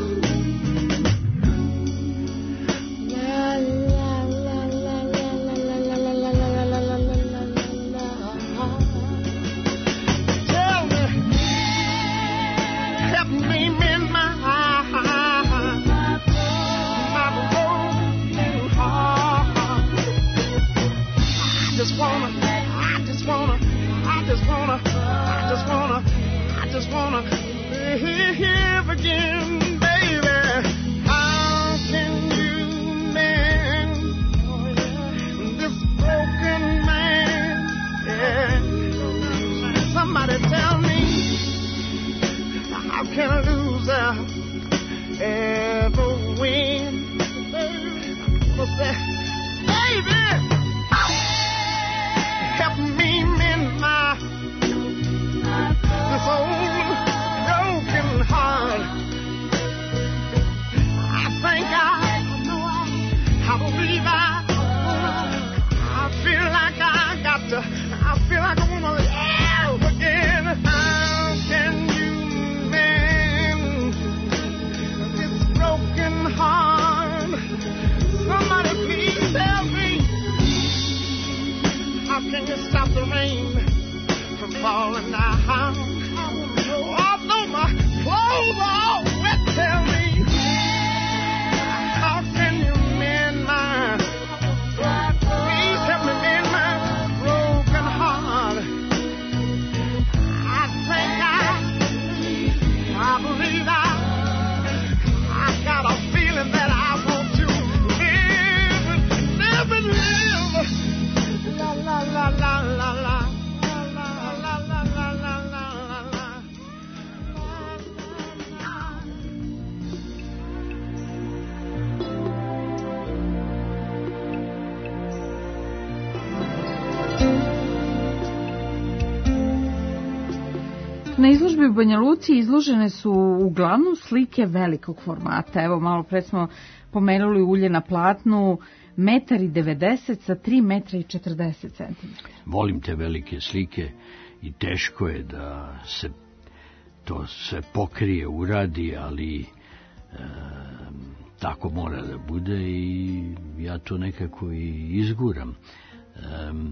Speaker 5: Live again, baby. How can you mend this broken man? Yeah. Somebody tell me, how can a loser ever win? Baby, what's that? Baby, help me mend my this old broken heart. I think I, I know I, I believe I, I feel like I got to, I feel like I want to live again. How can you mend this broken heart? Somebody please tell me, how can you stop the rain from falling down? Although my clothes are all wet, tell me, how can you mend my, please help me mend my broken heart. I think I, I believe I, I got a feeling that I want to live, live and live, la la la la la la.
Speaker 2: Na izložbi u Banja Luci izložene su uglavnom slike velikog formata. Evo, malo pre smo pomenuli ulje na platnu, metar i devedeset sa tri metra i četrdeset centimetara.
Speaker 3: Volim te velike slike i teško je da se to sve pokrije, uradi, ali e, tako mora da bude i ja to nekako i izguram. E,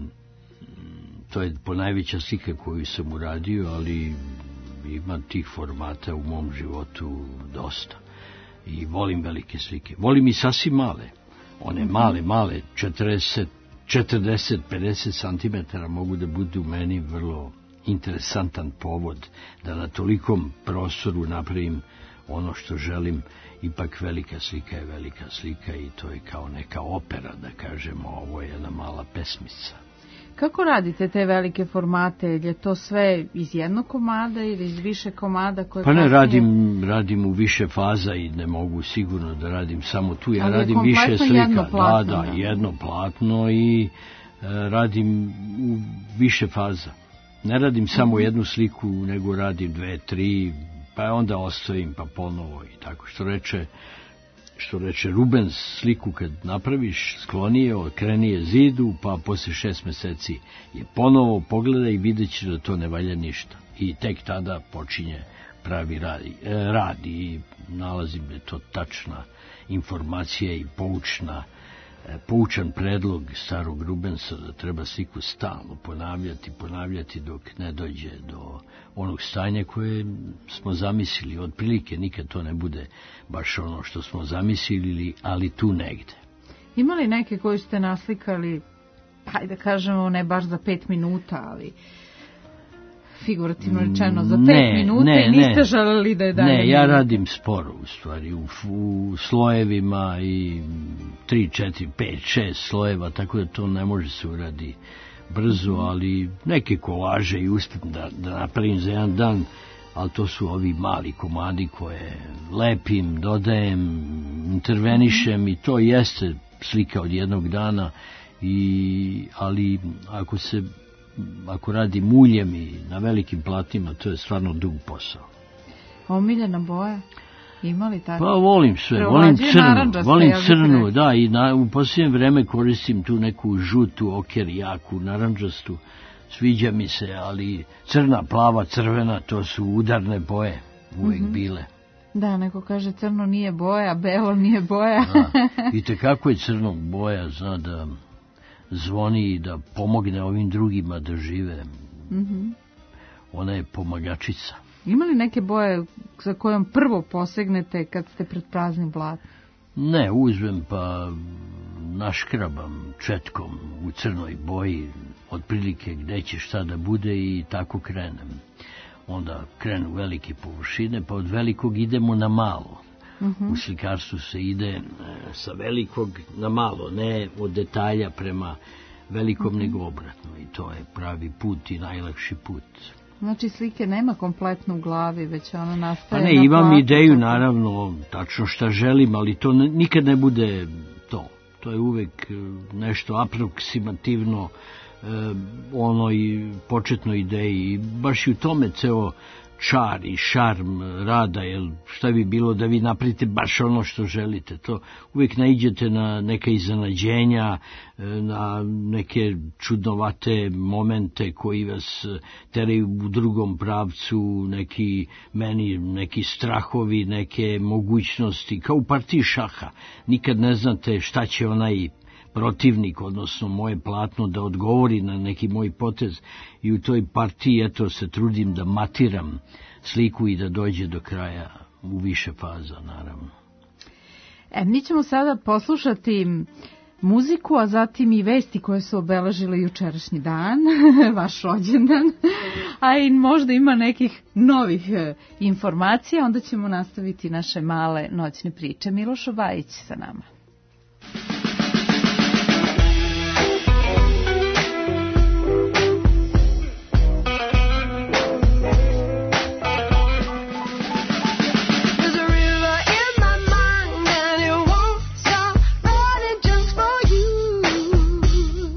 Speaker 3: to je ponajveća slika koju sam uradio, ali ima tih formata u mom životu dosta. I volim velike slike. Volim i sasvim male. One male, male, četrdeset, četrdeset, pedeset santimetara mogu da budu meni vrlo interesantan povod da na tolikom prostoru napravim ono što želim. Ipak velika slika je velika slika i to je kao neka opera, da kažemo, ovo je jedna mala pesmica.
Speaker 2: Kako radite te velike formate? Je to sve iz jednog komada ili iz više komada? Koje
Speaker 3: pa ne,
Speaker 2: kasnije...
Speaker 3: radim, radim u više faza i ne mogu sigurno da radim samo tu. Ja
Speaker 2: ali
Speaker 3: radim više slika.
Speaker 2: Jedno platno,
Speaker 3: da, da,
Speaker 2: da,
Speaker 3: jedno platno i e, radim u više faza. Ne radim samo mm-hmm. jednu sliku, nego radim dve, tri, pa onda ostavim, pa ponovo i tako. Što reče, što reče Rubens, sliku kad napraviš, skloni je, okreni je zidu, pa posle šest meseci je ponovo pogleda i vidjet će da to ne valja ništa. I tek tada počinje pravi rad, rad i nalazim da je to tačna informacija i poučna poučan predlog starog Rubensa da treba sliku stalno ponavljati, ponavljati dok ne dođe do onog stanja koje smo zamislili. Otprilike nikad to ne bude baš ono što smo zamislili, ali tu negde.
Speaker 2: Ima li neke koji ste naslikali, pa da kažemo ne baš za pet minuta, ali figurativno rečeno za pet ne, minuta ne, i niste ne. želeli da je dalje?
Speaker 3: Ne, ja radim sporo u stvari, u, u slojevima i tri, četiri, pet, šest slojeva, tako da to ne može se uradi brzo, ali neke kolaže i uspem da, da napravim za jedan dan, ali to su ovi mali komadi koje lepim, dodajem, intervenišem i to jeste slika od jednog dana, i, ali ako se ako radim uljem i na velikim platnima, to je stvarno dug posao.
Speaker 2: Omiljena boja? Ima li tako?
Speaker 3: Pa volim sve, volim crnu, volim crnu, da, i na, u posljednje vreme koristim tu neku žutu, oker, jaku, naranđastu, sviđa mi se, ali crna, plava, crvena, to su udarne boje, uvijek mm-hmm. bile.
Speaker 2: Da, neko kaže crno nije boja, belo nije boja.
Speaker 3: Da, i tekako je crno boja, zna da zvoni i da pomogne ovim drugima da žive. Mm-hmm. Ona je pomagačica.
Speaker 2: Ima li neke boje za kojom prvo posegnete kad ste pred praznim blatom?
Speaker 3: Ne, uzmem pa naškrabam četkom u crnoj boji, otprilike gde će šta da bude i tako krenem. Onda krenu velike površine, pa od velikog idemo na malo. Uh-huh. U slikarstvu se ide e, sa velikog na malo, ne od detalja prema velikom, uh-huh. nego obratno. I to je pravi put i najlakši put.
Speaker 2: Znači slike nema kompletno u glavi, već ona nastaje.
Speaker 3: Pa ne, imam ideju, tako. Naravno, tačno šta želim, ali to ne, nikad ne bude to. To je uvek nešto aproksimativno e, onoj početnoj ideji. I baš i u tome ceo čar i šarm rada, jer šta bi bilo da vi napravite baš ono što želite. To uvijek naiđete na neka iznenađenja, na neke čudnovate momente koji vas teraju u drugom pravcu, neki meni neki strahovi, neke mogućnosti, kao u partiji šaha. Nikad ne znate šta će onaj protivnik, odnosno moje platno, da odgovori na neki moj potez, i u toj partiji eto se trudim da matiram sliku i da dođe do kraja u više faza, naravno.
Speaker 2: E, mi ćemo sada poslušati muziku, a zatim i vesti koje su obeležile jučerašnji dan, vaš rođendan, a i možda ima nekih novih informacija, onda ćemo nastaviti naše male noćne priče. Miloš Obajić sa nama.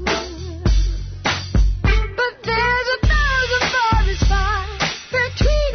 Speaker 6: Between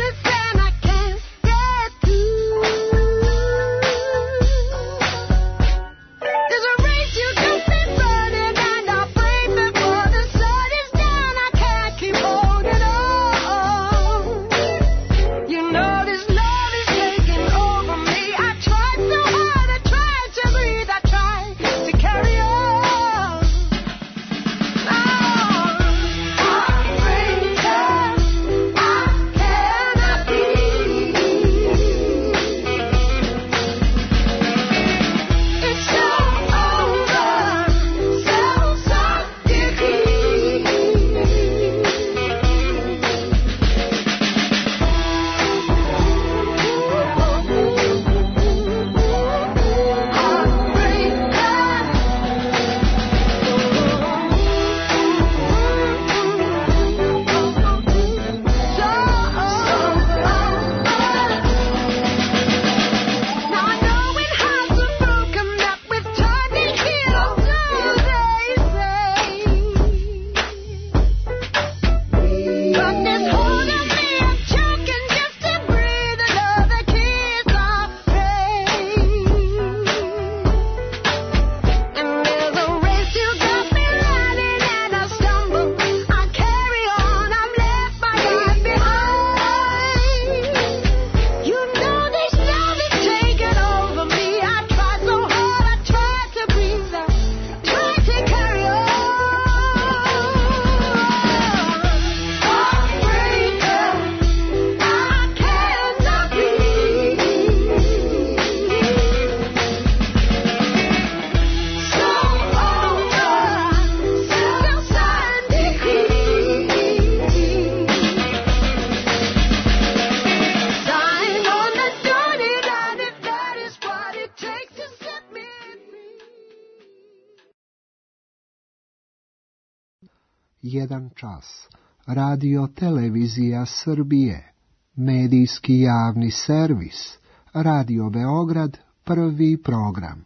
Speaker 6: jedan čas. Radio Televizija Srbije. Medijski javni servis. Radio Beograd, prvi program.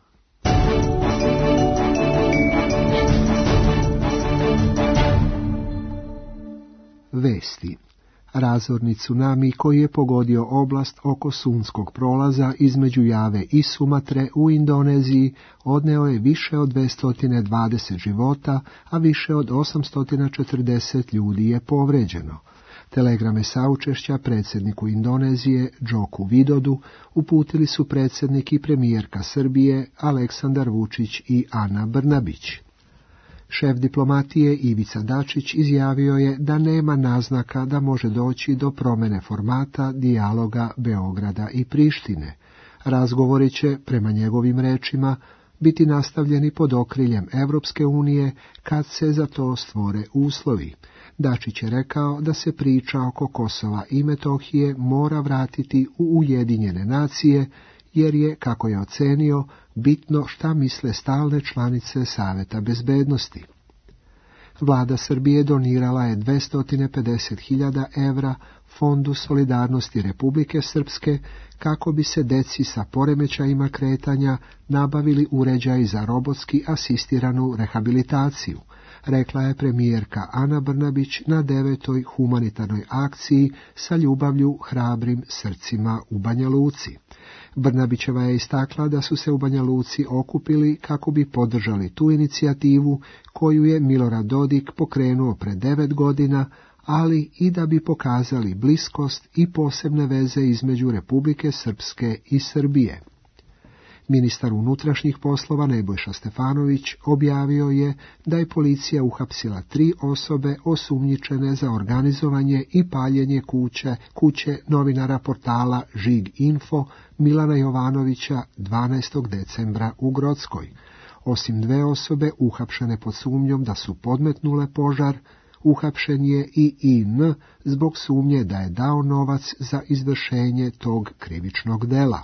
Speaker 6: Vesti. Razorni tsunami koji je pogodio oblast oko Sunskog prolaza između Jave i Sumatre u Indoneziji odneo je više od dvesta dvadeset života, a više od osamsto četrdeset ljudi je povređeno. Telegrame saučešća predsjedniku Indonezije Džoku Vidodu uputili su predsjednik i premijerka Srbije Aleksandar Vučić i Ana Brnabić. Šef diplomatije Ivica Dačić izjavio je da nema naznaka da može doći do promjene formata dijaloga Beograda i Prištine. Razgovori će, prema njegovim rečima, biti nastavljeni pod okriljem Evropske unije kad se za to stvore uslovi. Dačić je rekao da se priča oko Kosova i Metohije mora vratiti u Ujedinjene nacije, jer je, kako je ocenio, bitno šta misle stalne članice Saveta bezbednosti. Vlada Srbije donirala je dvesta pedeset hiljada evra Fondu solidarnosti Republike Srpske kako bi se deci sa poremećajima kretanja nabavili uređaji za robotski asistiranu rehabilitaciju, rekla je premijerka Ana Brnabić na devetoj humanitarnoj akciji sa ljubavlju hrabrim srcima u Banja Luci. Brnabićeva je istakla da su se u Banja Luci okupili kako bi podržali tu inicijativu koju je Milorad Dodik pokrenuo pred devet godina, ali i da bi pokazali bliskost i posebne veze između Republike Srpske i Srbije. Ministar unutrašnjih poslova Nebojša Stefanović objavio je da je policija uhapsila tri osobe osumnjičene za organizovanje i paljenje kuće, kuće novinara portala Žig Info Milana Jovanovića dvanaestog decembra u Grockoj. Osim dve osobe uhapšene pod sumnjom da su podmetnule požar, uhapšen je i I N zbog sumnje da je dao novac za izvršenje tog krivičnog dela.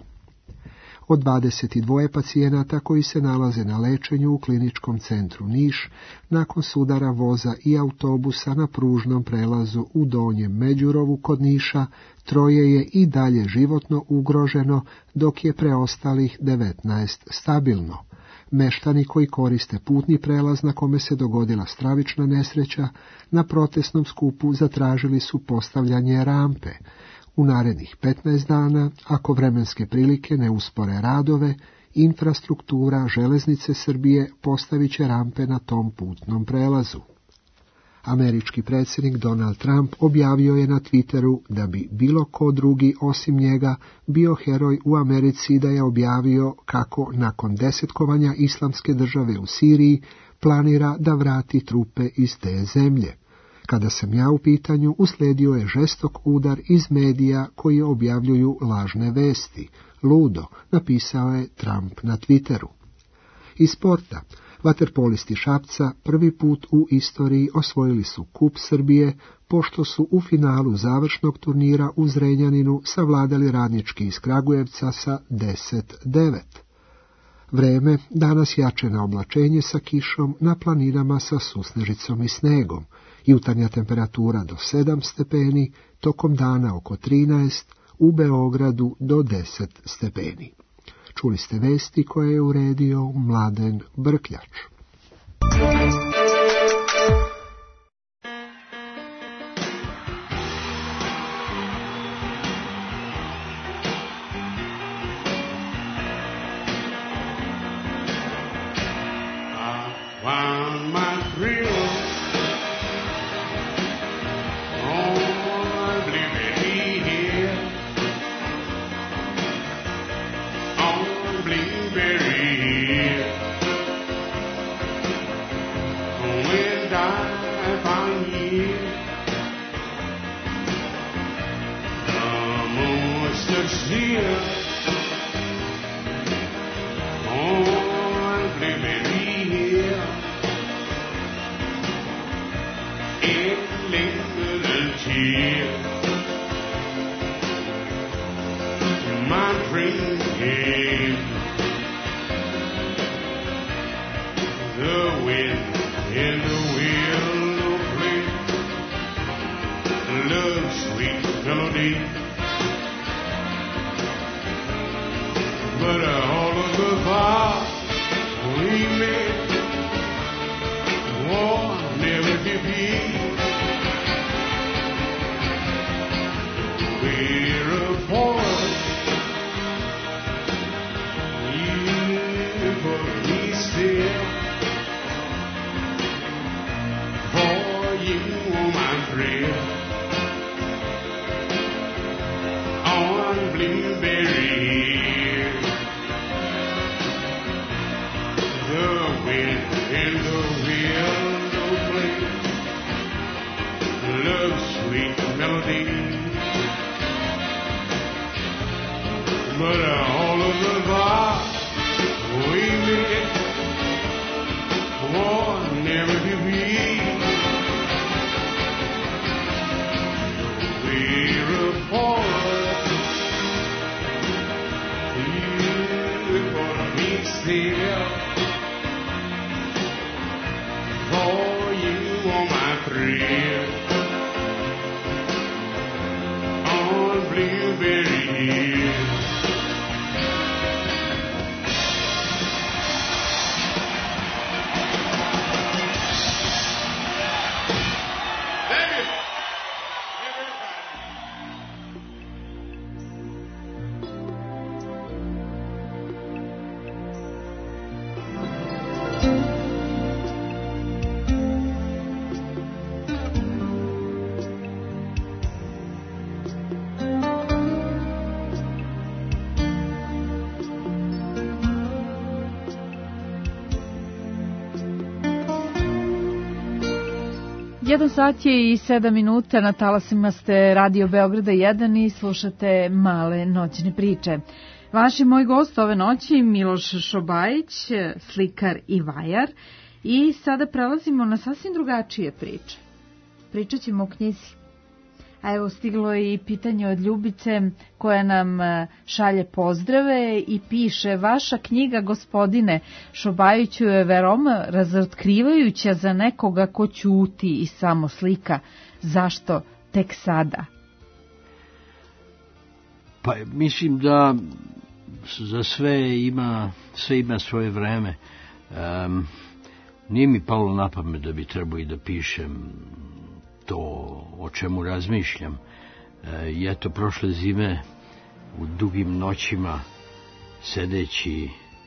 Speaker 6: Od dvadeset dva pacijenata koji se nalaze na lečenju u kliničkom centru Niš, nakon sudara voza i autobusa na pružnom prelazu u Donjem Međurovu kod Niša, troje je i dalje životno ugroženo, dok je preostalih devetnaest stabilno. Meštani koji koriste putni prelaz na kome se dogodila stravična nesreća, na protestnom skupu zatražili su postavljanje rampe. U narednih petnaest dana, ako vremenske prilike ne uspore radove, infrastruktura Železnice Srbije postavit će rampe na tom putnom prelazu. Američki predsjednik Donald Trump objavio je na Twitteru da bi bilo ko drugi osim njega bio heroj u Americi, da je objavio kako nakon desetkovanja islamske države u Siriji planira da vrati trupe iz te zemlje. Kada sam ja u pitanju, uslijedio je žestok udar iz medija koji objavljuju lažne vesti. Ludo, napisao je Trump na Twitteru. Iz sporta, vaterpolisti Šapca prvi put u istoriji osvojili su Kup Srbije, pošto su u finalu završnog turnira u Zrenjaninu savladali Radnički iz Kragujevca sa deset devet. Vreme, danas jačeno oblačenje sa kišom, na planinama sa susnežicom i snegom. Jutarnja temperatura do sedam stepeni, tokom dana oko trinaest, u Beogradu do deset stepeni. Čuli ste vesti koje je uredio Mladen Brkljač.
Speaker 5: in the window play love's sweet melody. But all of the vows we made war never to be. We're apart. You're gonna be still for you on my thrill on Blueberry Hill.
Speaker 2: Jedan sat je i sedam minuta, na talasima ste Radio Beograda jedan i slušate Male noćne priče. Vaš i moj gost ove noći Miloš Šobajić, slikar i vajar, i sada prelazimo na sasvim drugačije priče. Pričat ćemo o knjizi. A evo, stiglo je i pitanje od Ljubice koja nam šalje pozdrave i piše: vaša knjiga, gospodine Šobajiću, je veoma razotkrivajuća za nekoga ko ćuti i samo slika. Zašto tek sada?
Speaker 3: Pa mislim da za sve ima, sve ima svoje vreme. Um, nije mi palo na pamet da bi trebao i da pišem to o čemu razmišljam. E, i eto, prošle zime u dugim noćima, sedeći,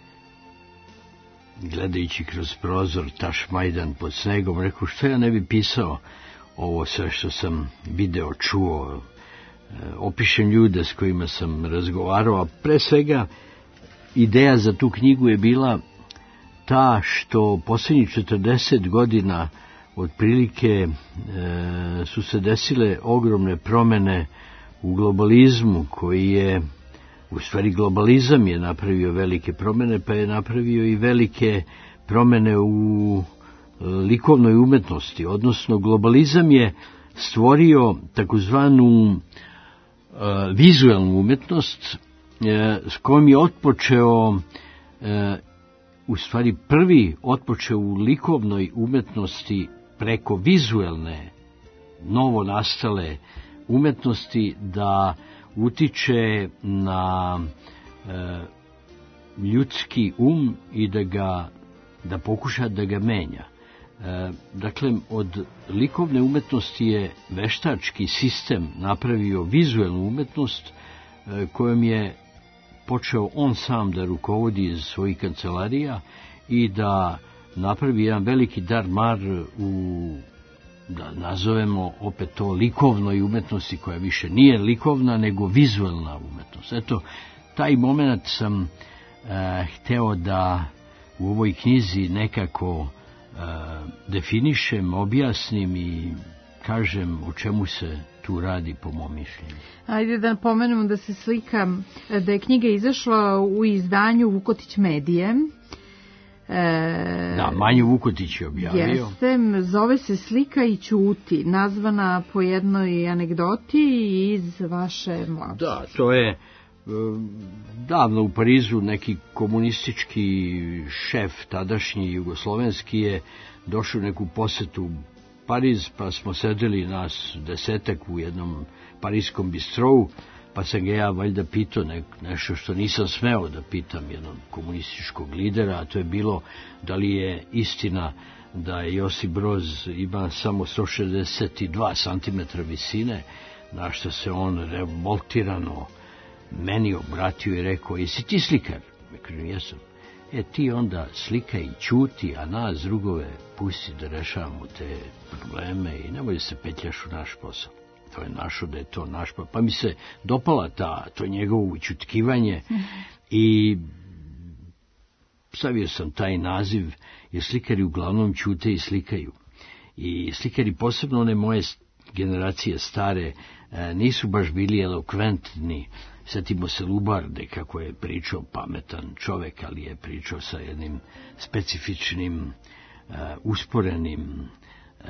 Speaker 3: gledajući kroz prozor Tašmajdan pod snegom, rekao, što ja ne bi pisao ovo sve što sam video, čuo, e, opišem ljude s kojima sam razgovarao, a pre svega ideja za tu knjigu je bila ta što posljednjih četrdeset godina otprilike e, su se desile ogromne promene u globalizmu, koji je, u stvari globalizam je napravio velike promene, pa je napravio i velike promene u e, likovnoj umetnosti, odnosno globalizam je stvorio takozvanu e, vizualnu umetnost e, s kojom je otpočeo e, u stvari prvi otpočeo u likovnoj umetnosti preko vizuelne, novo nastale umetnosti da utiče na e, ljudski um i da ga, da pokuša da ga menja. E, dakle, od likovne umetnosti je veštački sistem napravio vizuelnu umetnost e, kojom je počeo on sam da rukovodi iz svojih kancelarija i da napravi jedan veliki dar-mar u, da nazovemo opet to, likovnoj umetnosti, koja više nije likovna nego vizualna umetnost. Eto, taj moment sam e, hteo da u ovoj knjizi nekako e, definišem, objasnim i kažem o čemu se tu radi po mom mišljenju.
Speaker 2: Ajde da napomenemo da se slika, da je knjiga izašla u izdanju Vukotić Medije.
Speaker 3: E, da, Manjo Vukotić je objavio.
Speaker 2: Jeste, zove se Slika i ćuti, nazvana po jednoj anegdoti iz vaše mladosti.
Speaker 3: Da, to je davno u Parizu neki komunistički šef, tadašnji jugoslovenski, je došao u neku posetu Pariz, pa smo sedeli nas desetak u jednom parijskom bistrovu, pa sam ga ja valjda pitao ne, nešto što nisam smeo da pitam jednog komunističkog lidera, a to je bilo da li je istina da je Josip Broz ima samo sto šezdeset dva santimetra visine, na što se on revoltirano meni obratio i rekao: jesi ti slikar? Rekao, jesam. E, ti onda slikaj i ćuti, a nas drugove pusti da rešavamo te probleme i nemoj se petljaš u naš posao. To je našo da je to naš posao. Pa mi se dopala ta, to njegovo učutkivanje i stavio sam taj naziv, jer slikari uglavnom ćute i slikaju. I slikari, posebno one moje generacije stare, nisu baš bili elokventni. Sjetimo se Lubarde, kako je pričao pametan čovek, ali je pričao sa jednim specifičnim, uh, usporenim uh,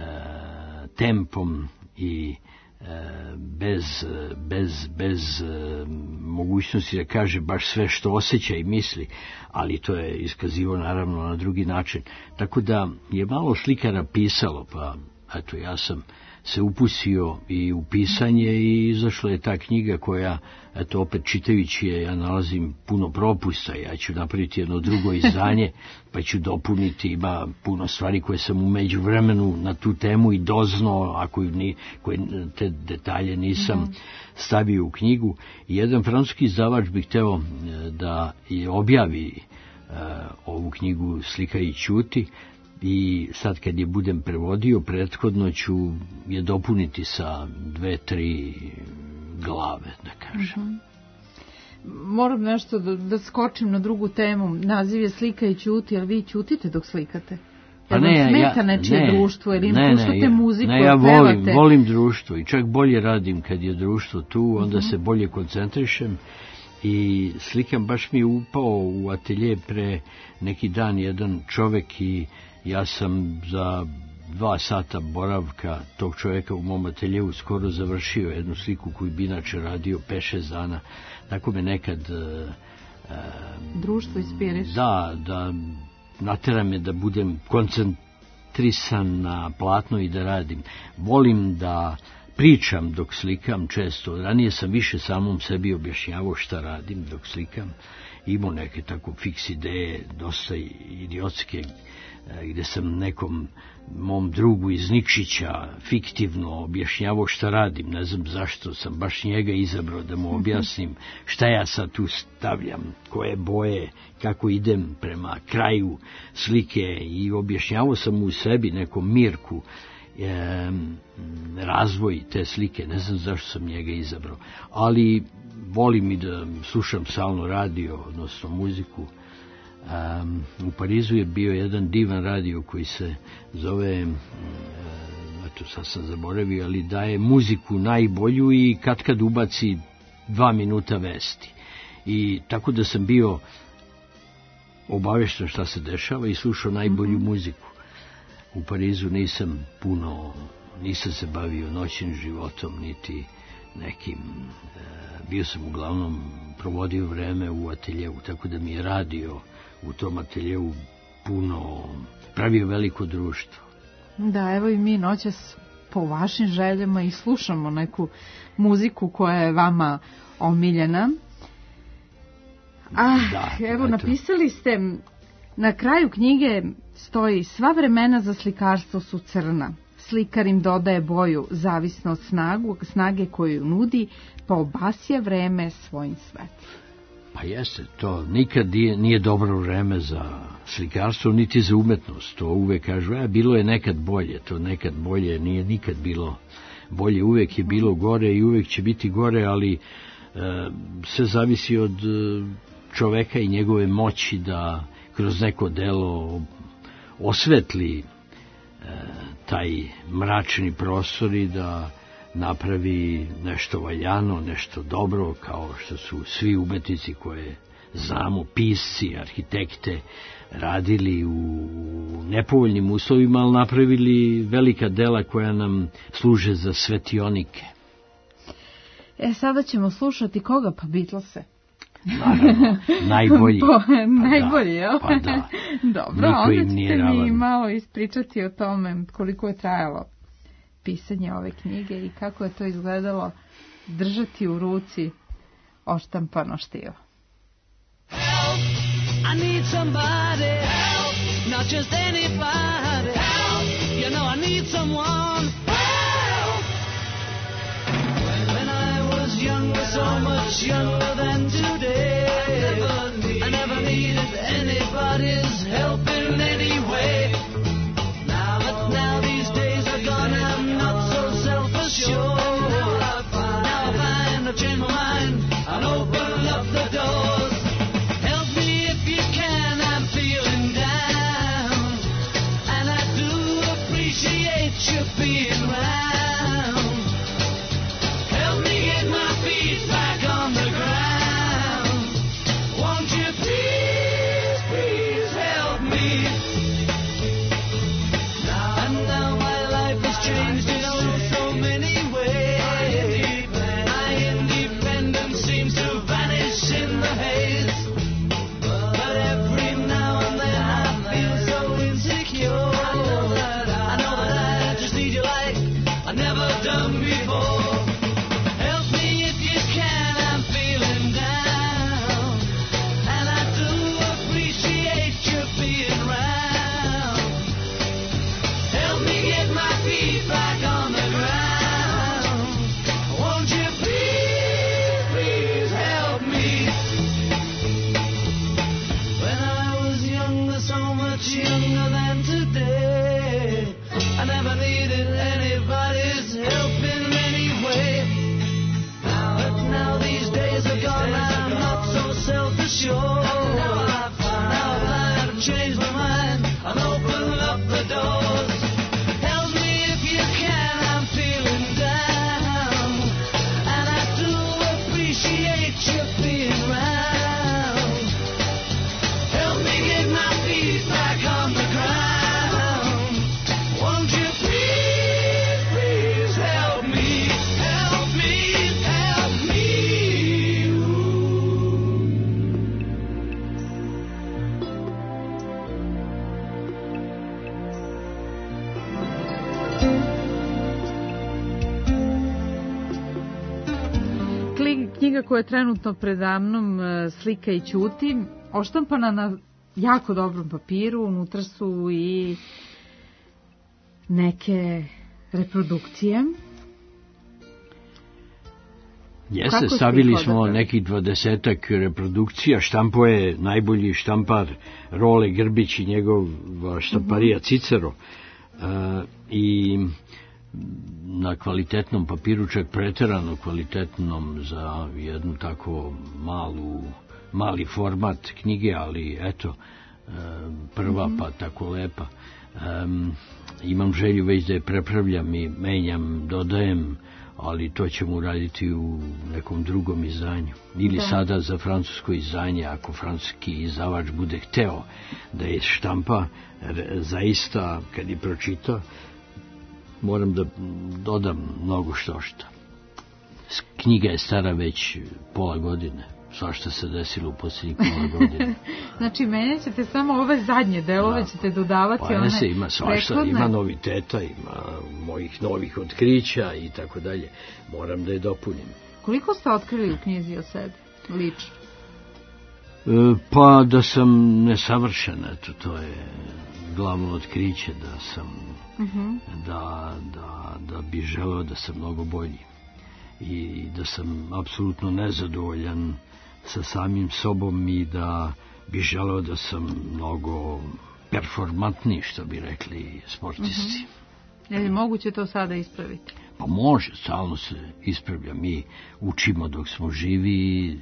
Speaker 3: tempom i uh, bez, bez, bez uh, mogućnosti da kaže baš sve što osjeća i misli, ali to je iskazivo naravno na drugi način. Tako da je malo slikara pisalo, pa eto ja sam se upustio i u pisanje i izašla je ta knjiga koja, eto opet čitajući je, ja nalazim puno propusta, ja ću napraviti jedno drugo izdanje, pa ću dopuniti, ima puno stvari koje sam u međuvremenu na tu temu i doznao, ako ni, koje te detalje nisam mm. stavio u knjigu. I jedan francuski izdavač bih hteo da je objavi uh, ovu knjigu Slika i ćuti, i sad kad je budem prevodio, prethodno ću je dopuniti sa dve, tri glave, da kažem.
Speaker 2: Mm-hmm. Moram nešto da, da skočim na drugu temu. Naziv je Slika i ćuti, ali vi ćutite dok slikate?
Speaker 3: Pa ne, ja,
Speaker 2: smeta nečije ne, društvo, ili im
Speaker 3: ne,
Speaker 2: puštate
Speaker 3: ne,
Speaker 2: muziku,
Speaker 3: ne, ja volim,
Speaker 2: pevate?
Speaker 3: volim društvo i čak bolje radim kad je društvo tu, onda mm-hmm. se bolje koncentrišem. I slikam, baš mi je upao u atelje pre neki dan jedan čovek i ja sam za dva sata boravka tog čovjeka u mom ateljevu skoro završio jednu sliku koju bi inače radio pet šest dana. Tako me nekad uh, uh,
Speaker 2: društvo ispiriš.
Speaker 3: Da, da natera me da budem koncentrisan na platno i da radim. Volim da pričam dok slikam često. Ranije sam više samom sebi objašnjavao šta radim dok slikam. Imao neke tako fiks ideje, dosta idiotske, gdje sam nekom mom drugu iz Nikšića fiktivno objašnjavao šta radim. Ne znam zašto sam baš njega izabrao da mu objasnim šta ja sad tu stavljam, koje boje, kako idem prema kraju slike, i objašnjavao sam mu u sebi nekom Mirku e, razvoj te slike. Ne znam zašto sam njega izabrao, ali volim i da slušam stalno radio, odnosno muziku. Um, u Parizu je bio jedan divan radio koji se zove, um, eto sad sam zaboravio, ali daje muziku najbolju i kad kad ubaci dva minuta vesti. I tako da sam bio obavešten šta se dešava i slušao najbolju mm-hmm. muziku. U Parizu nisam puno, nisam se bavio noćnim životom, niti nekim, e, bio sam uglavnom provodio vreme u ateljevu, tako da mi je radio u tom ateljevu puno, pravio veliko društvo.
Speaker 2: Da, evo i mi noćas po vašim željama i slušamo neku muziku koja je vama omiljena. Ah, da, evo, eto. Napisali ste, na kraju knjige stoji: sva vremena za slikarstvo su crna. Slikar im dodaje boju zavisno od snagu, snage koju nudi, pa obasja vreme svojim svetlom.
Speaker 3: Pa jeste, to nikad nije, nije dobro vreme za slikarstvo, niti za umetnost. To uvek kažu, a bilo je nekad bolje, to nekad bolje nije nikad bilo bolje, uvek je bilo gore i uvek će biti gore, ali e, sve zavisi od e, čoveka i njegove moći da kroz neko delo osvetli e, taj mračni prostor i da napravi nešto valjano, nešto dobro, kao što su svi umetnici koje znamo, pisci, arhitekte, radili u nepovoljnim uslovima, ali napravili velika dela koja nam služe za svetionike.
Speaker 2: E, sada ćemo slušati koga? Pa Beatlese.
Speaker 3: Naravno, najbolji.
Speaker 2: Po, najbolji, jel?
Speaker 3: Pa da.
Speaker 2: Dobro,
Speaker 3: niko
Speaker 2: onda
Speaker 3: im nije
Speaker 2: ćete
Speaker 3: ravan.
Speaker 2: mi malo ispričati o tome koliko je trajalo pisanje ove knjige i kako je to izgledalo držati u ruci oštampano štivo.
Speaker 7: Help, I need somebody, help, not just anybody, help, you know I need someone, help. When I was younger, so much younger than today, I never, need, I never needed anybody's help in any way. Now, but now these days are gone, I'm not so self-assured. Now I find, now I find I've changed my mind, I'll open up the doors. Help me if you can, I'm feeling change my mind and open up the doors. Help me if you can, I'm feeling down, and I do appreciate you being round. Help me get my feet back on the ground. Won't you please, please help me, help me, help me.
Speaker 2: Knjiga koja je trenutno predamnom, Slika i ćuti, oštampana na jako dobrom papiru, unutra su i neke reprodukcije.
Speaker 3: Jeste, stavili smo nekih dvadesetak reprodukcija, štampo je najbolji štampar Role Grbić i njegov štamparija Cicero, uh, i na kvalitetnom papiru, čak preterano kvalitetnom za jednu tako malu, mali format knjige, ali eto, prva pa tako lepa. Um, imam želju već da je prepravljam i menjam, dodajem, ali to ćemo uraditi u nekom drugom izdanju. Ili da. Sada za francusko izdanje, ako francuski izdavač bude hteo da je štampa, zaista, kad je pročita, moram da dodam mnogo što šta. Knjiga je stara već pola godine. Svašta se desilo u posljednjih pola godine.
Speaker 2: Znači, menjat ćete samo ove zadnje delove, da. Ćete dodavati
Speaker 3: pa,
Speaker 2: one
Speaker 3: se, ima svašta, prethodne. Ima noviteta, ima mojih novih otkrića i tako dalje. Moram da je dopunim.
Speaker 2: Koliko ste otkrili u knjizi o sebi, lično?
Speaker 3: E, pa da sam nesavršen, eto, to je glavno otkriće, da sam uh-huh. da, da, da bi želeo da sam mnogo bolji i da sam apsolutno nezadovoljan sa samim sobom i da bi želeo da sam mnogo performantniji, što bi rekli sportisti.
Speaker 2: Uh-huh. Je li moguće to sada ispraviti?
Speaker 3: Pa može, stalno se ispravlja. Mi učimo dok smo živi,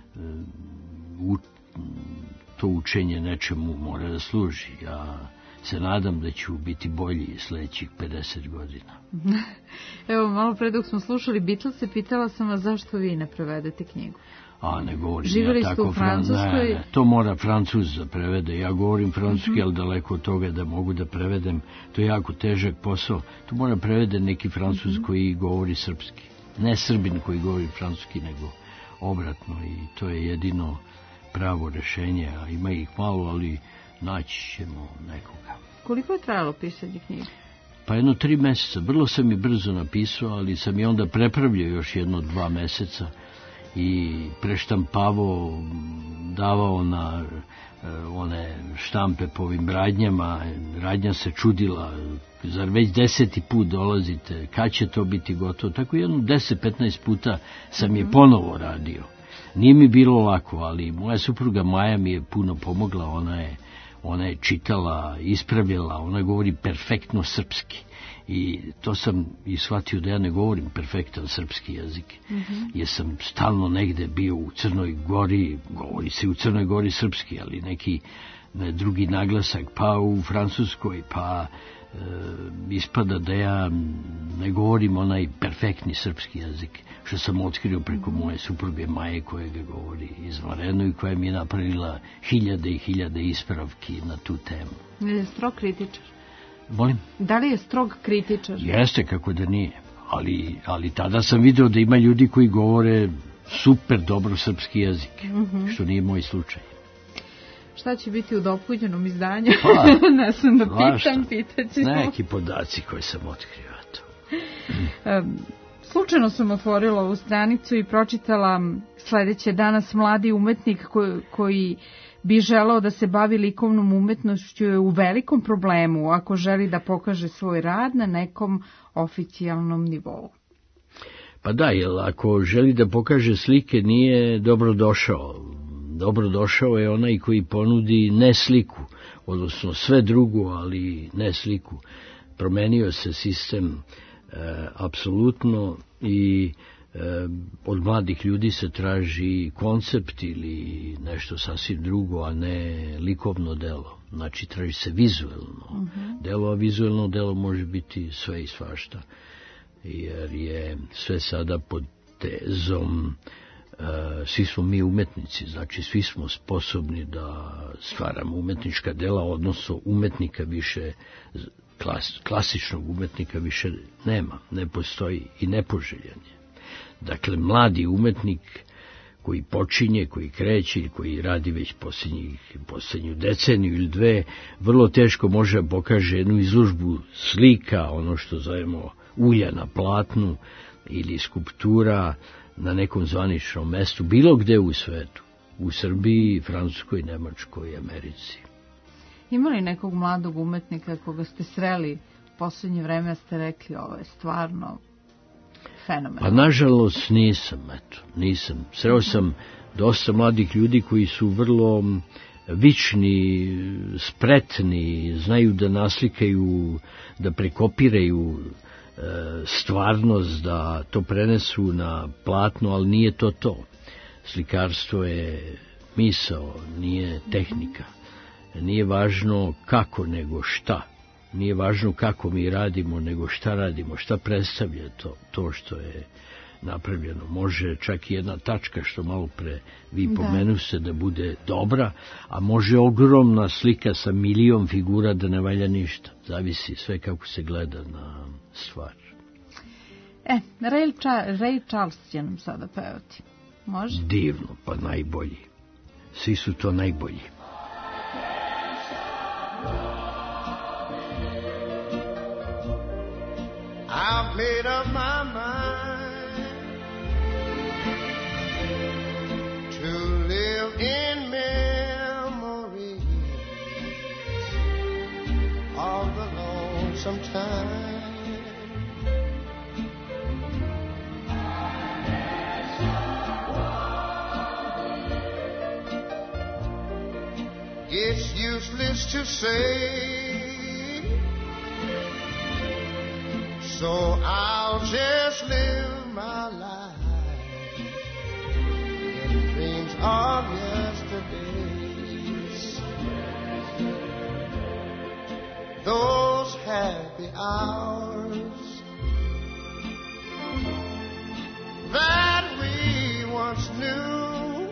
Speaker 3: u, to učenje nečemu mora da služi. Ja se nadam da ću biti bolji sledećih pedeset godina.
Speaker 2: Evo, malo pre dok smo slušali Beatlese, pitala sam vas zašto vi ne prevedete knjigu.
Speaker 3: A, ne govorim
Speaker 2: Živjeli
Speaker 3: ja tako.
Speaker 2: Živjeli ste u Francuskoj?
Speaker 3: Ne, ne, to mora Francuz da prevede. Ja govorim francuski, uh-huh. ali daleko od toga da mogu da prevedem. To je jako težak posao. Tu mora prevede neki Francuz uh-huh. koji govori srpski. Ne Srbin koji govori francuski, nego obratno. I to je jedino pravo rešenje. A ima ih malo, ali naći ćemo nekoga.
Speaker 2: Koliko je trajalo pisanje knjige?
Speaker 3: Pa jedno tri meseca. Vrlo sam i brzo napisao, ali sam i onda prepravljao još jedno dva meseca i preštampavao, davao na one štampe po ovim radnjama. Radnja se čudila, zar već deseti put dolazite, kad će to biti gotovo? Tako jedno deset petnaest puta sam je ponovo radio. Nije mi bilo lako, ali moja supruga Maja mi je puno pomogla, ona je Ona je čitala, ispravljala, ona govori perfektno srpski. I to sam i shvatio da ja ne govorim perfektan srpski jezik. Mm-hmm. Jer sam stalno negde bio u Crnoj Gori, govori se u Crnoj Gori srpski, ali neki ne, drugi naglasak, pa u Francuskoj, pa e, ispada da ja ne govorim onaj perfektni srpski jezik, što sam otkrio preko moje supruge Maje, koja ga govori izvanredno i koja mi je napravila hiljade i hiljade ispravki na tu temu.
Speaker 2: Je strog kritičar?
Speaker 3: Molim?
Speaker 2: Da li je strog kritičar?
Speaker 3: Jeste, kako da nije. Ali, ali tada sam video da ima ljudi koji govore super dobro srpski jezik, mm-hmm. što nije moj slučaj.
Speaker 2: Šta će biti u dopunjenom izdanju? Pa, ne sam da pitam, pitaću.
Speaker 3: Neki podaci koje sam otkrio.
Speaker 2: um, Slučajno sam otvorila ovu stranicu i pročitala sledeće: danas mladi umetnik koji, koji bi želeo da se bavi likovnom umetnošću je u velikom problemu ako želi da pokaže svoj rad na nekom oficijalnom nivou.
Speaker 3: Pa da, jer ako želi da pokaže slike nije dobrodošao. Dobrodošao je onaj koji ponudi ne sliku, odnosno sve drugo, ali ne sliku. Promenio se sistem e, apsolutno i e, od mladih ljudi se traži koncept ili nešto sasvim drugo, a ne likovno delo. Znači, traži se vizuelno uh-huh. delo, a vizuelno delo može biti sve i svašta. Jer je sve sada pod tezom uh, svi smo mi umetnici, znači svi smo sposobni da stvaramo umetnička dela, odnosno umetnika više, klas, klasičnog umetnika više nema, ne postoji i nepoželjan je. Dakle, mladi umetnik koji počinje, koji kreće ili koji radi već posljednjih, posljednju deceniju ili dve, vrlo teško može da pokaže jednu izložbu slika, ono što zovemo ulja na platnu ili skulptura na nekom zvaničnom mestu, bilo gde u svetu, u Srbiji, Francuskoj, Nemačkoj i Americi.
Speaker 2: Ima li nekog mladog umetnika koga ste sreli u posljednje vreme, ste rekli ovo je stvarno fenomen?
Speaker 3: Pa nažalost nisam, eto, nisam. Sreo sam dosta mladih ljudi koji su vrlo vični, spretni, znaju da naslikaju, da prekopiraju stvarnost, da to prenesu na platno, ali nije to to. Slikarstvo je misao, nije tehnika. Nije važno kako, nego šta. Nije važno kako mi radimo, nego šta radimo, šta predstavlja to, to što je napravljeno. Može čak i jedna tačka, što malo pre vi pomenu se, da bude dobra, a može ogromna slika sa milion figura da ne valja ništa. Zavisi sve kako se gleda na stvar.
Speaker 2: E, Ray, Cha- Ray Charles će nam sada pevati. Može?
Speaker 3: Divno, pa najbolji. Svi su to najbolji.
Speaker 5: I've made up my mind to live in memories of the lonesome time. It's useless to say, so I'll just live my life in dreams of yesterdays. Those happy hours that we once knew,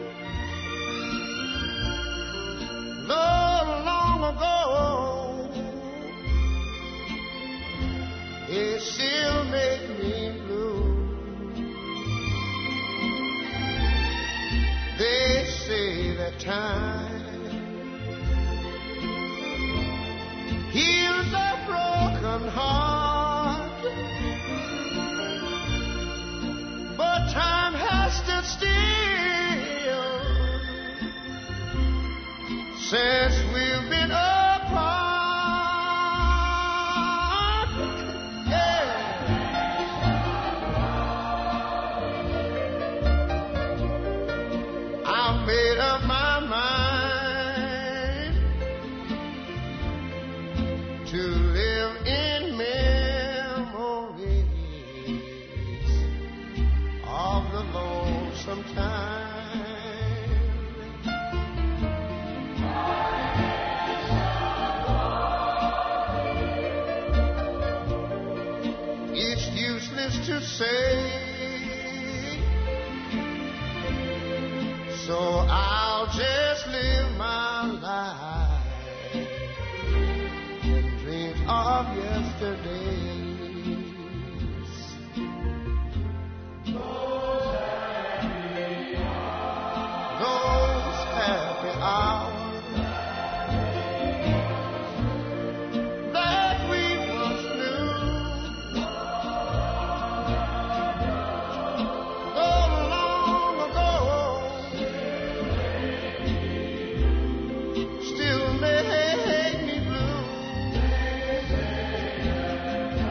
Speaker 5: long, long ago, it still make me blue. They say that time heals a broken heart, but time has stood still since we've been apart. Made up my mind to live in memories of the lonesome time. It's useless to say, so I'll just live my life in dreams of yesterdays. Those happy hours, those happy hours that we once knew, so long ago, still make me blue.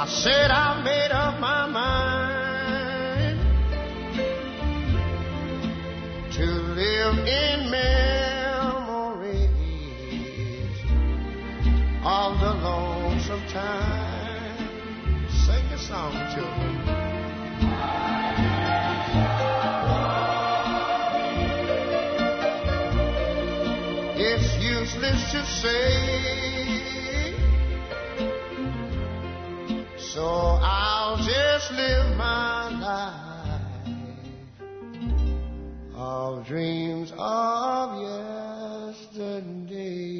Speaker 5: I said I made up my mind to live in memories of the lonesome time. Sing a song, children. It's useless to say, so I'll just live my life of dreams of yesterday.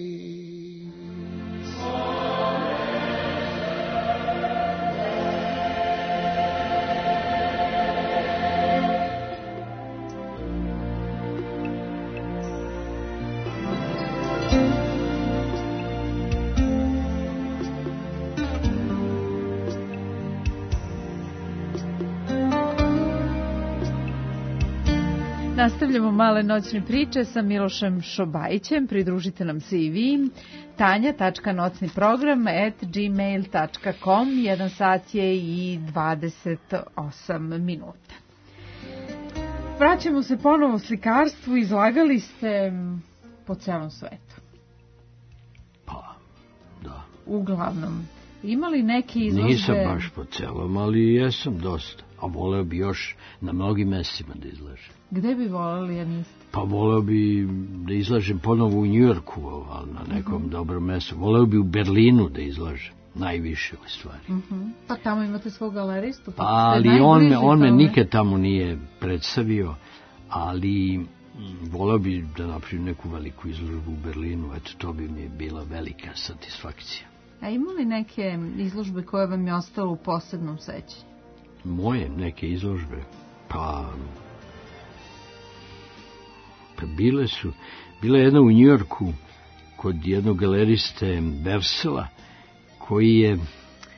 Speaker 2: Nastavljamo male noćne priče sa Milošem Šobajićem. Pridružite nam se i vi. tanja tačka nocni program at gmail tačka com. Jedan sat je i dvadeset osam minuta. Vraćamo se ponovo slikarstvu. Izlagali ste po celom svetu.
Speaker 3: Pa, da.
Speaker 2: Uglavnom. Imali neke izložbe?
Speaker 3: Nisam baš po celom, ali jesam dosta. A voleo bi još na mnogim mestima da izlažem.
Speaker 2: Gde bi voleli, a niste?
Speaker 3: Pa voleo bi da izlažem ponovo u Njujorku, na nekom uh-huh. dobrom mestu. Voleo bi u Berlinu da izlažem, najviše u stvari.
Speaker 2: Uh-huh. Pa tamo imate svog galeristu. Pa
Speaker 3: ali on me, on me nikad tamo nije predstavio, ali voleo bi da napravim neku veliku izložbu u Berlinu. Eto, to bi mi bila velika satisfakcija.
Speaker 2: A ima li neke izložbe koje vam je ostalo u posebnom sećanju?
Speaker 3: Moje neke izložbe? Pa... Pa bile su, bila je jedna u Njujorku kod jednog galeriste Bersela koji je e,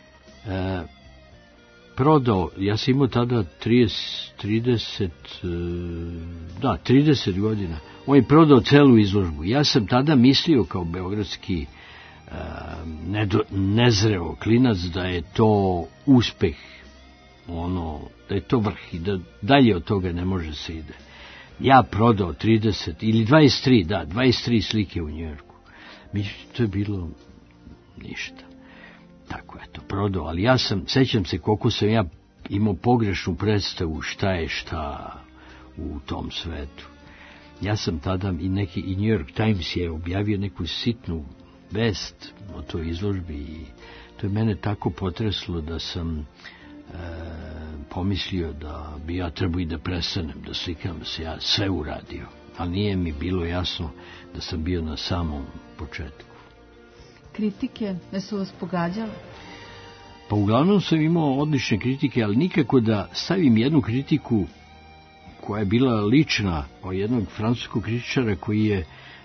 Speaker 3: prodao, ja sam imao tada trideset, trideset, da, trideset godina, on je prodao celu izložbu. Ja sam tada mislio kao beogradski e, nedo, nezreo klinac da je to uspeh, ono, da je to vrh i da dalje od toga ne može se ide. Ja prodao trideset ili dvadeset tri, da, dvadeset tri slike u Njujorku. Međutim, to je bilo ništa. Tako, eto, prodao. Ali ja sam, sećam se koliko sam ja imao pogrešnu predstavu šta je šta u tom svetu. Ja sam tada i neki, i New York Times je objavio neku sitnu vest o toj izložbi i to je mene tako potreslo da sam E, pomislio da bi ja trebao i da prestanem da slikam, se ja sve uradio, ali nije mi bilo jasno da sam bio na samom početku.
Speaker 2: Kritike, ne su vas pogađale?
Speaker 3: Pa uglavnom sam imao odlične kritike, ali nikako da stavim jednu kritiku koja je bila lična od jednog francuskog kritičara koji je e,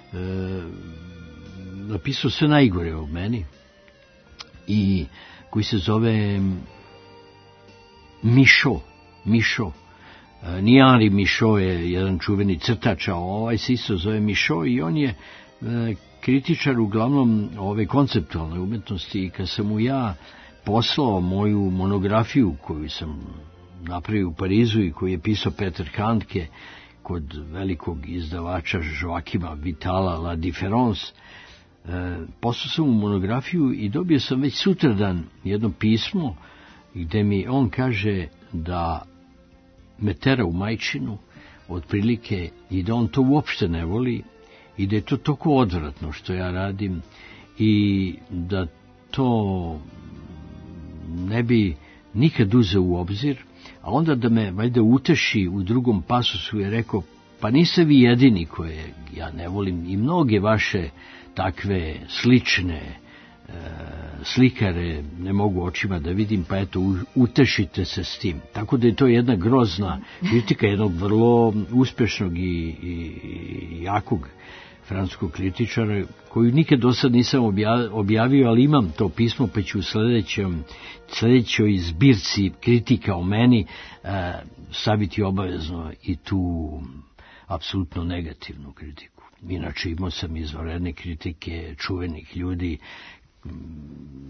Speaker 3: napisao sve najgore o meni i koji se zove Michaud, Michaud. E, nije Henri Michaud je jedan čuveni crtač, a ovaj se isto zove Michaud i on je e, kritičar uglavnom ove konceptualne umetnosti i kad sam mu ja poslao moju monografiju koju sam napravio u Parizu i koju je pisao Peter Handke kod velikog izdavača Joakima Vitala La Différence, e, poslao sam mu monografiju i dobio sam već sutradan jedno pismo gde mi on kaže da me tera u majčinu otprilike i da on to uopšte ne voli i da je to toliko odvratno što ja radim i da to ne bi nikad uzeo u obzir, a onda da me valjda uteši u drugom pasusu je rekao, pa niste vi jedini koje ja ne volim i mnoge vaše takve slične e, slikare ne mogu očima da vidim, pa eto utešite se s tim. Tako da je to jedna grozna kritika jednog vrlo uspešnog i, i, i jakog francuskog kritičara, koju nikad do sad nisam objavio, ali imam to pismo, pa ću u sljedećem, sljedećoj zbirci kritika o meni e, staviti obavezno i tu apsolutno negativnu kritiku. Inače imao sam izvanredne kritike čuvenih ljudi, ne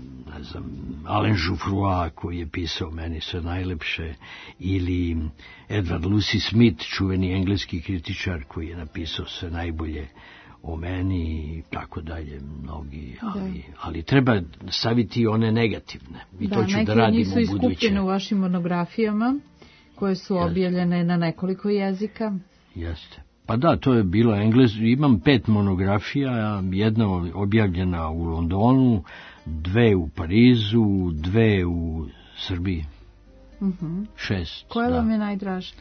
Speaker 3: ne znam, Alain Jouffroy koji je pisao meni sve najlepše, ili Edward Lucy Smith, čuveni engleski kritičar koji je napisao sve najbolje o meni i tako dalje, mnogi, ali, ali treba staviti one negativne i
Speaker 2: da,
Speaker 3: to ću da radim u buduće.
Speaker 2: Neki od njih su iskupljene u vašim monografijama koje su objavljene na nekoliko jezika.
Speaker 3: Jeste. Pa da, to je bilo engles. Imam pet monografija, jedna objavljena u Londonu, dve u Parizu, dve u Srbiji.
Speaker 2: Uh-huh.
Speaker 3: Šest.
Speaker 2: Koja
Speaker 3: da.
Speaker 2: vam je najdraža?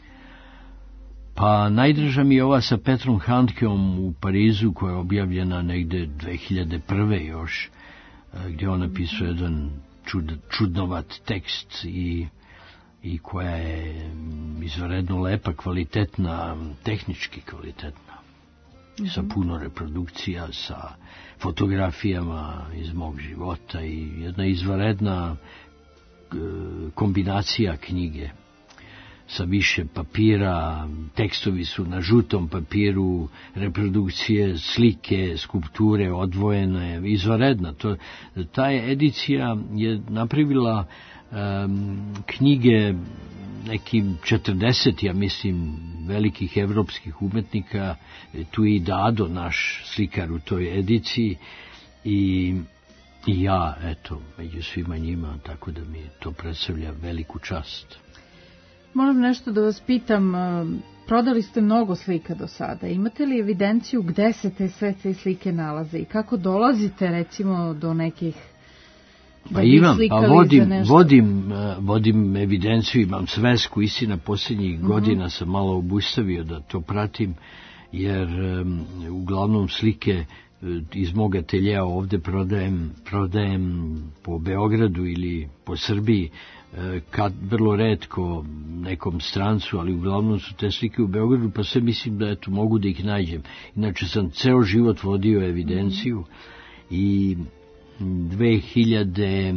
Speaker 3: Pa najdraža mi je ova sa Petrom Handkeom u Parizu, koja je objavljena negde dve hiljade prve još, gdje on napisao jedan čud, čudnovat tekst i i koja je izvanredno lepa, kvalitetna, tehnički kvalitetna. Mm-hmm. Sa puno reprodukcija, sa fotografijama iz mog života i jedna izvanredna e, kombinacija knjige sa više papira, tekstovi su na žutom papiru, reprodukcije, slike, skulpture odvojene, izvanredna. To, ta edicija je napravila Um, knjige nekim četrdeset, ja mislim, velikih evropskih umetnika. Tu je i Dado, naš slikar u toj ediciji, i, i ja, eto, među svima njima, tako da mi to predstavlja veliku čast.
Speaker 2: Moram nešto da vas pitam, prodali ste mnogo slika do sada, imate li evidenciju gde se te sve te slike nalaze i kako dolazite, recimo, do nekih...
Speaker 3: Pa imam, pa vodim, vodim, vodim evidenciju, imam svesku, istina, posljednjih uh-huh. godina sam malo obustavio da to pratim, jer um, uglavnom slike iz mog ateljeja ovde prodajem, prodajem po Beogradu ili po Srbiji, kad vrlo retko nekom strancu, ali uglavnom su te slike u Beogradu, pa sve mislim da eto, mogu da ih nađem. Inače sam ceo život vodio evidenciju uh-huh. i dve hiljade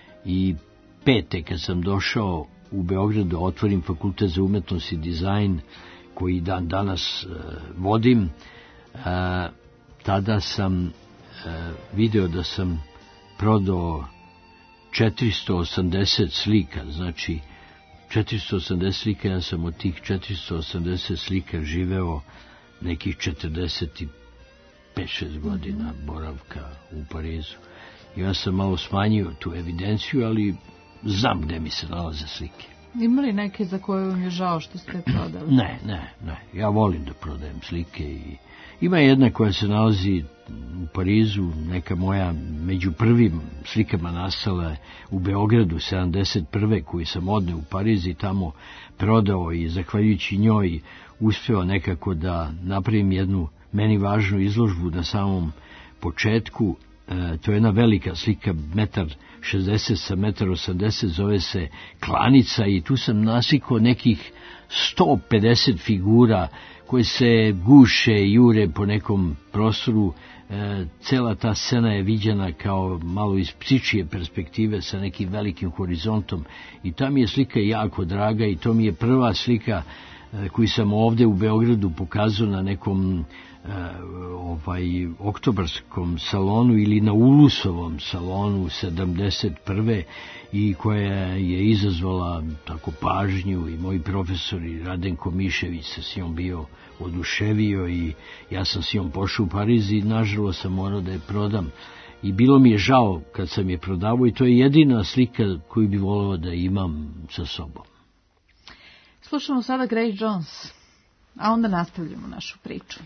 Speaker 3: pete. kad sam došao u Beograd da otvorim fakultet za umetnost i dizajn, koji dan danas uh, vodim, uh, tada sam uh, video da sam prodao četiristo osamdeset slika, znači četiristo osamdeset slika, ja sam od tih četiristo osamdeset slika živeo nekih četrdeset pet šest godina boravka u Parizu. Ja sam malo smanjio tu evidenciju, ali znam gde mi se nalaze slike.
Speaker 2: Ima li neke za koje vam je žao što ste prodali?
Speaker 3: Ne, ne, ne. Ja volim da prodajem slike. I ima jedna koja se nalazi u Parizu, neka moja među prvim slikama nastala u Beogradu sedamdeset prve koju sam odneo u Pariz i tamo prodao i zahvaljujući njoj uspeo nekako da napravim jednu meni važnu izložbu na samom početku. E, to je jedna velika slika, metar šezdeset sa metar osamdeset, zove se Klanica, i tu sam naslikao nekih sto pedeset figura koje se guše i jure po nekom prostoru. E, cela ta scena je viđena kao malo iz psičije perspektive sa nekim velikim horizontom i ta mi je slika jako draga i to mi je prva slika e, koju sam ovde u Beogradu pokazao na nekom Uh, ovaj oktobarskom salonu ili na Ulusovom salonu sedamdeset prve i koja je izazvala tako pažnju i moji profesori Radenko Mišević se s njom bio oduševio i ja sam s njom pošao u Pariz i nažalost sam morao da je prodam i bilo mi je žao kad sam je prodavao i to je jedina slika koju bi voleo da imam sa sobom.
Speaker 2: Slušamo sada Grace Jones, a onda nastavljamo našu priču.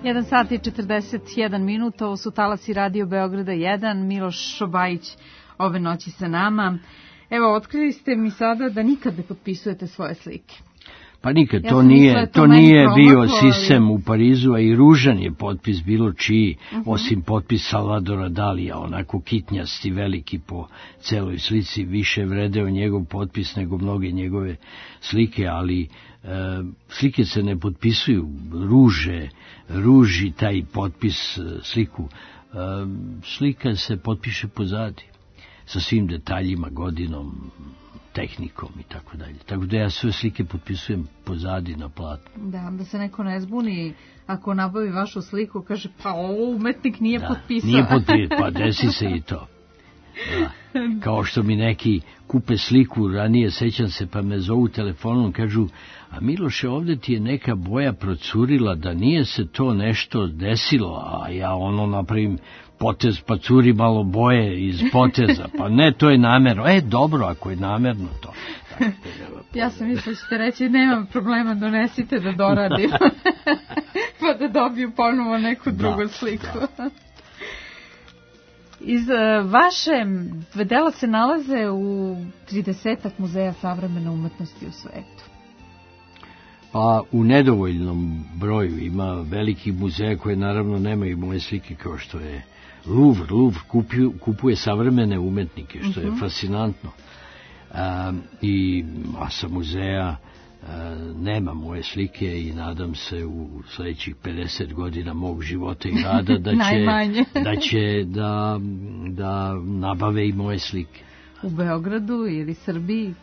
Speaker 2: jedan sat i četrdeset jedan minut, ovo su talasi Radio Beograda jedan, Miloš Šobajić ove noći sa nama. Evo, otkrili ste mi sada da nikad ne potpisujete svoje slike.
Speaker 3: Pa nikad,
Speaker 2: Ja
Speaker 3: to
Speaker 2: sam
Speaker 3: nije,
Speaker 2: mislila, to
Speaker 3: to
Speaker 2: meni
Speaker 3: nije bio
Speaker 2: promaklo, ali-
Speaker 3: sistem u Parizu, a i ružan je potpis bilo čiji,
Speaker 2: Mhm.
Speaker 3: osim potpis Salvadora Dalija, onako kitnjasti, veliki po celoj slici, više vredeo njegov potpis nego mnoge njegove slike, ali e, slike se ne potpisuju, ruže, ruži taj potpis, e, sliku. E, slika se potpiše pozadi, sa svim detaljima, godinom, tehnikom i tako dalje. Tako da ja sve slike potpisujem pozadi na platnu.
Speaker 2: Da, da se neko ne zbuni ako nabavi vašu sliku, kaže pa ovo umetnik nije
Speaker 3: Da,
Speaker 2: potpisao.
Speaker 3: nije potpisao, pa desi se i to. Da. Kao što mi neki kupe sliku, ranije sećam se, pa me zovu telefonom, kažu, a Miloše, ovde ti je neka boja procurila, da nije se to nešto desilo, a ja ono napravim potez, pa curi malo boje iz poteza, pa ne, to je namerno. E, dobro, ako je namerno to. Tako,
Speaker 2: Ja sam mislila da ćete reći, nema problema, donesite da doradim. Pa da dobiju ponovo neku drugu
Speaker 3: Da,
Speaker 2: sliku.
Speaker 3: da.
Speaker 2: Iz uh, vaše dela se nalaze u tridesetak muzeja savremene umetnosti u svetu.
Speaker 3: Pa u nedovoljnom broju ima velikih muzeja koje naravno nemaju moje slike, kao što je Louvre. Louvre kupuje, kupuje savremene umetnike, što je fascinantno. A, I masa muzeja a, nema moje slike i nadam se u sledećih pedeset godina mog života i rada da će,
Speaker 2: Najmanje.
Speaker 3: da, će da, da nabave i moje slike.
Speaker 2: U Beogradu ili Srbiji.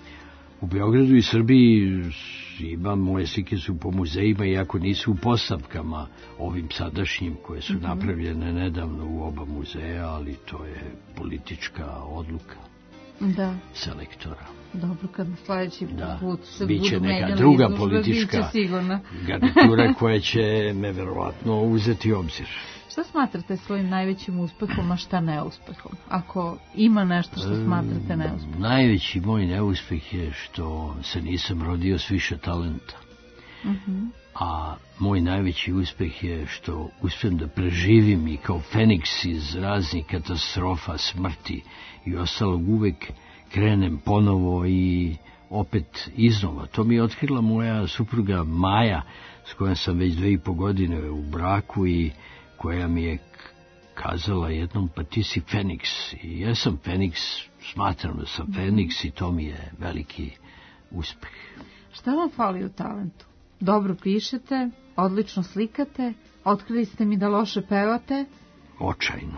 Speaker 3: U Beogradu i Srbiji ima, moje slike su po muzejima, iako nisu u postavkama ovim sadašnjim koje su
Speaker 2: Mhm.
Speaker 3: napravljene nedavno u oba muzeja, ali to je politička odluka
Speaker 2: Da,
Speaker 3: selektora.
Speaker 2: dobro, kad sledeći
Speaker 3: Da,
Speaker 2: put se
Speaker 3: biće
Speaker 2: budu
Speaker 3: neka
Speaker 2: menjali
Speaker 3: druga
Speaker 2: izložbe,
Speaker 3: politička
Speaker 2: biće sigurno.
Speaker 3: garnitura koja će me verovatno uzeti u obzir.
Speaker 2: Šta smatrate svojim najvećim uspehom, a šta neuspehom? Ako ima nešto što smatrate neuspehom.
Speaker 3: Najveći moj neuspeh je što se nisam rodio s više talenta.
Speaker 2: Mhm.
Speaker 3: A moj najveći uspeh je što uspijem da preživim i kao Feniks iz raznih katastrofa, smrti i ostalog uvek krenem ponovo i opet iznova. To mi je otkrila moja supruga Maja, s kojom sam već dve i po godine u braku i koja mi je kazala jednom, pa ti si Feniks. I ja sam Feniks, smatram da sam Feniks i to mi je veliki uspeh.
Speaker 2: Šta vam fali u talentu? Dobro pišete, odlično slikate, otkrili ste mi da loše pevate.
Speaker 3: Očajno.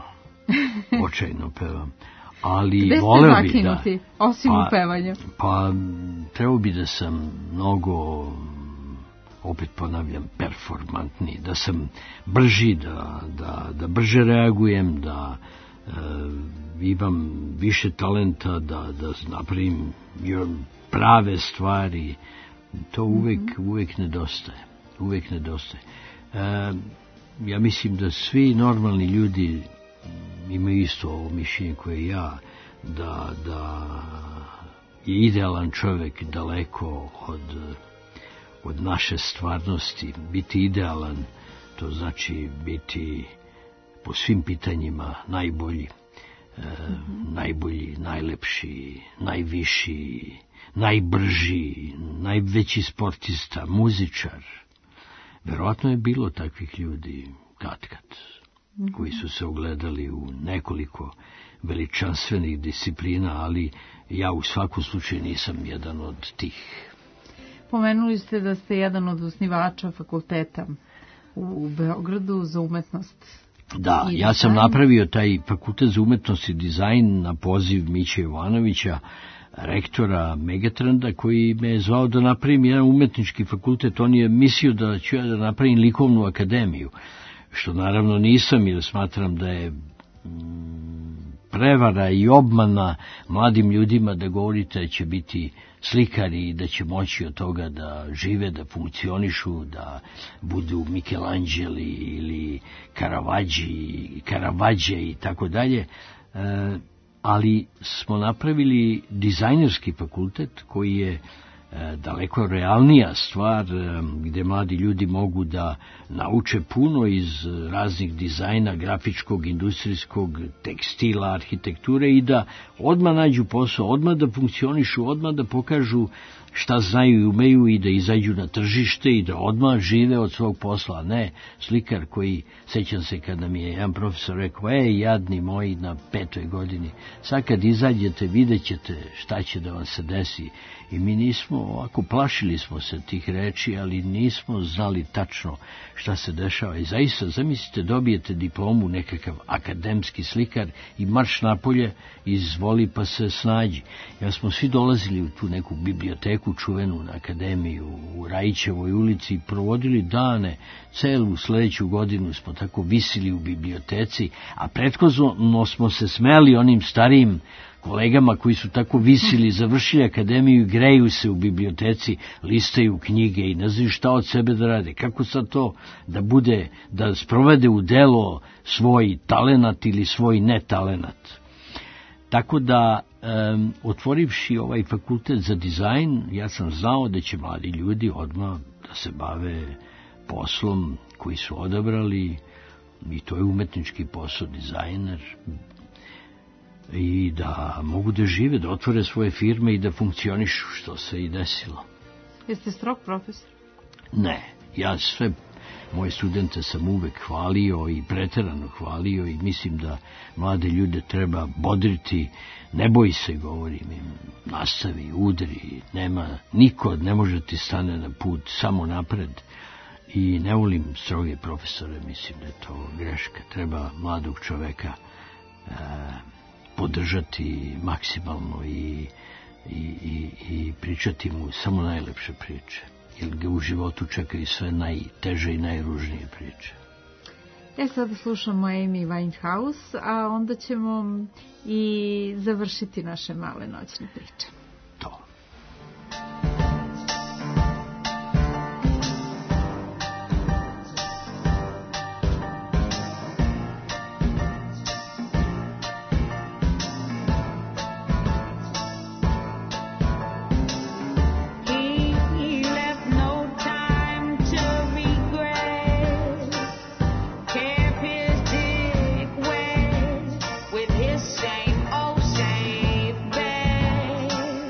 Speaker 3: Očajno pevam. Ali
Speaker 2: Gde ste
Speaker 3: voleo bi da...
Speaker 2: zakinuti, osim u pevanju?
Speaker 3: Pa, trebao bi da sam mnogo, opet ponavljam, performantni, da sam brži, da, da, da brže reagujem, da e, imam više talenta, da, da napravim prave stvari. To uvek, uvek nedostaje. Uvek nedostaje. E, ja mislim da svi normalni ljudi imaju isto ovo mišljenje koje ja, da, da je idealan čovjek daleko od, od naše stvarnosti. Biti idealan, to znači biti po svim pitanjima najbolji, e, najbolji, najlepši, najviši, najbrži, najveći sportista, muzičar. Verovatno je bilo takvih ljudi katkad, koji su se ogledali u nekoliko veličanstvenih disciplina, ali ja u svakom slučaju nisam jedan od tih.
Speaker 2: Pomenuli ste da ste jedan od osnivača fakulteta u Beogradu za umetnost.
Speaker 3: Da,
Speaker 2: I
Speaker 3: ja sam
Speaker 2: dizajn.
Speaker 3: napravio taj fakultet za umetnost i dizajn na poziv Miće Jovanovića, rektora Megatrenda, koji me je zvao da napravim jedan umetnički fakultet. On je mislio da ću ja da napravim likovnu akademiju, što naravno nisam, jer smatram da je prevara i obmana mladim ljudima da govorite da će biti slikari i da će moći od toga da žive, da funkcionišu, da budu Michelangeli ili Caravaggio, Caravaggio i tako dalje. Ali smo napravili dizajnerski fakultet koji je daleko realnija stvar, gde mladi ljudi mogu da nauče puno iz raznih dizajna, grafičkog, industrijskog, tekstila, arhitekture i da odmah nađu posao, odmah da funkcionišu, odmah da pokažu šta znaju i umeju i da izađu na tržište i da odmah žive od svog posla, ne slikar koji, sećam se kada mi je jedan profesor rekao, ej, jadni moji na petoj godini, sad kad izađete vidjet ćete šta će da vam se desi. I mi nismo, ovako plašili smo se tih reči, ali nismo znali tačno šta se dešava. I zaista, zamislite, dobijete diplomu, nekakav akademski slikar i marš napolje, izvoli pa se snađi. Ja smo svi dolazili u tu neku biblioteku čuvenu na akademiju u Rajićevoj ulici i provodili dane, celu sledeću godinu smo tako visili u biblioteci, a prethodno smo se smeli onim starijim kolegama koji su tako visili, završili akademiju i greju se u biblioteci, listaju knjige i ne znaju šta od sebe da rade. Kako sad to da bude, da sprovede u delo svoj talenat ili svoj netalenat. Tako da, um, otvorivši ovaj fakultet za dizajn, ja sam znao da će mladi ljudi odmah da se bave poslom koji su odabrali, i to je umetnički posao, dizajner, i da mogu da žive, da otvore svoje firme i da funkcionišu, što se i desilo.
Speaker 2: Jeste strog profesor?
Speaker 3: Ne, ja sve moje studente sam uvek hvalio i preterano hvalio i mislim da mlade ljude treba bodriti, ne boj se, govorim im, nastavi, udri, nema, niko ne može ti stane na put, samo napred. I ne volim stroge profesore, mislim da je to greška, treba mladog čoveka e, podržati maksimalno i, i, i, i pričati mu samo najlepše priče, jer ga u životu čekaju sve najteže i najružnije priče.
Speaker 2: E, sada slušamo Amy Winehouse, a onda ćemo i završiti naše male noćne priče.
Speaker 3: To.
Speaker 8: With his same old same bed.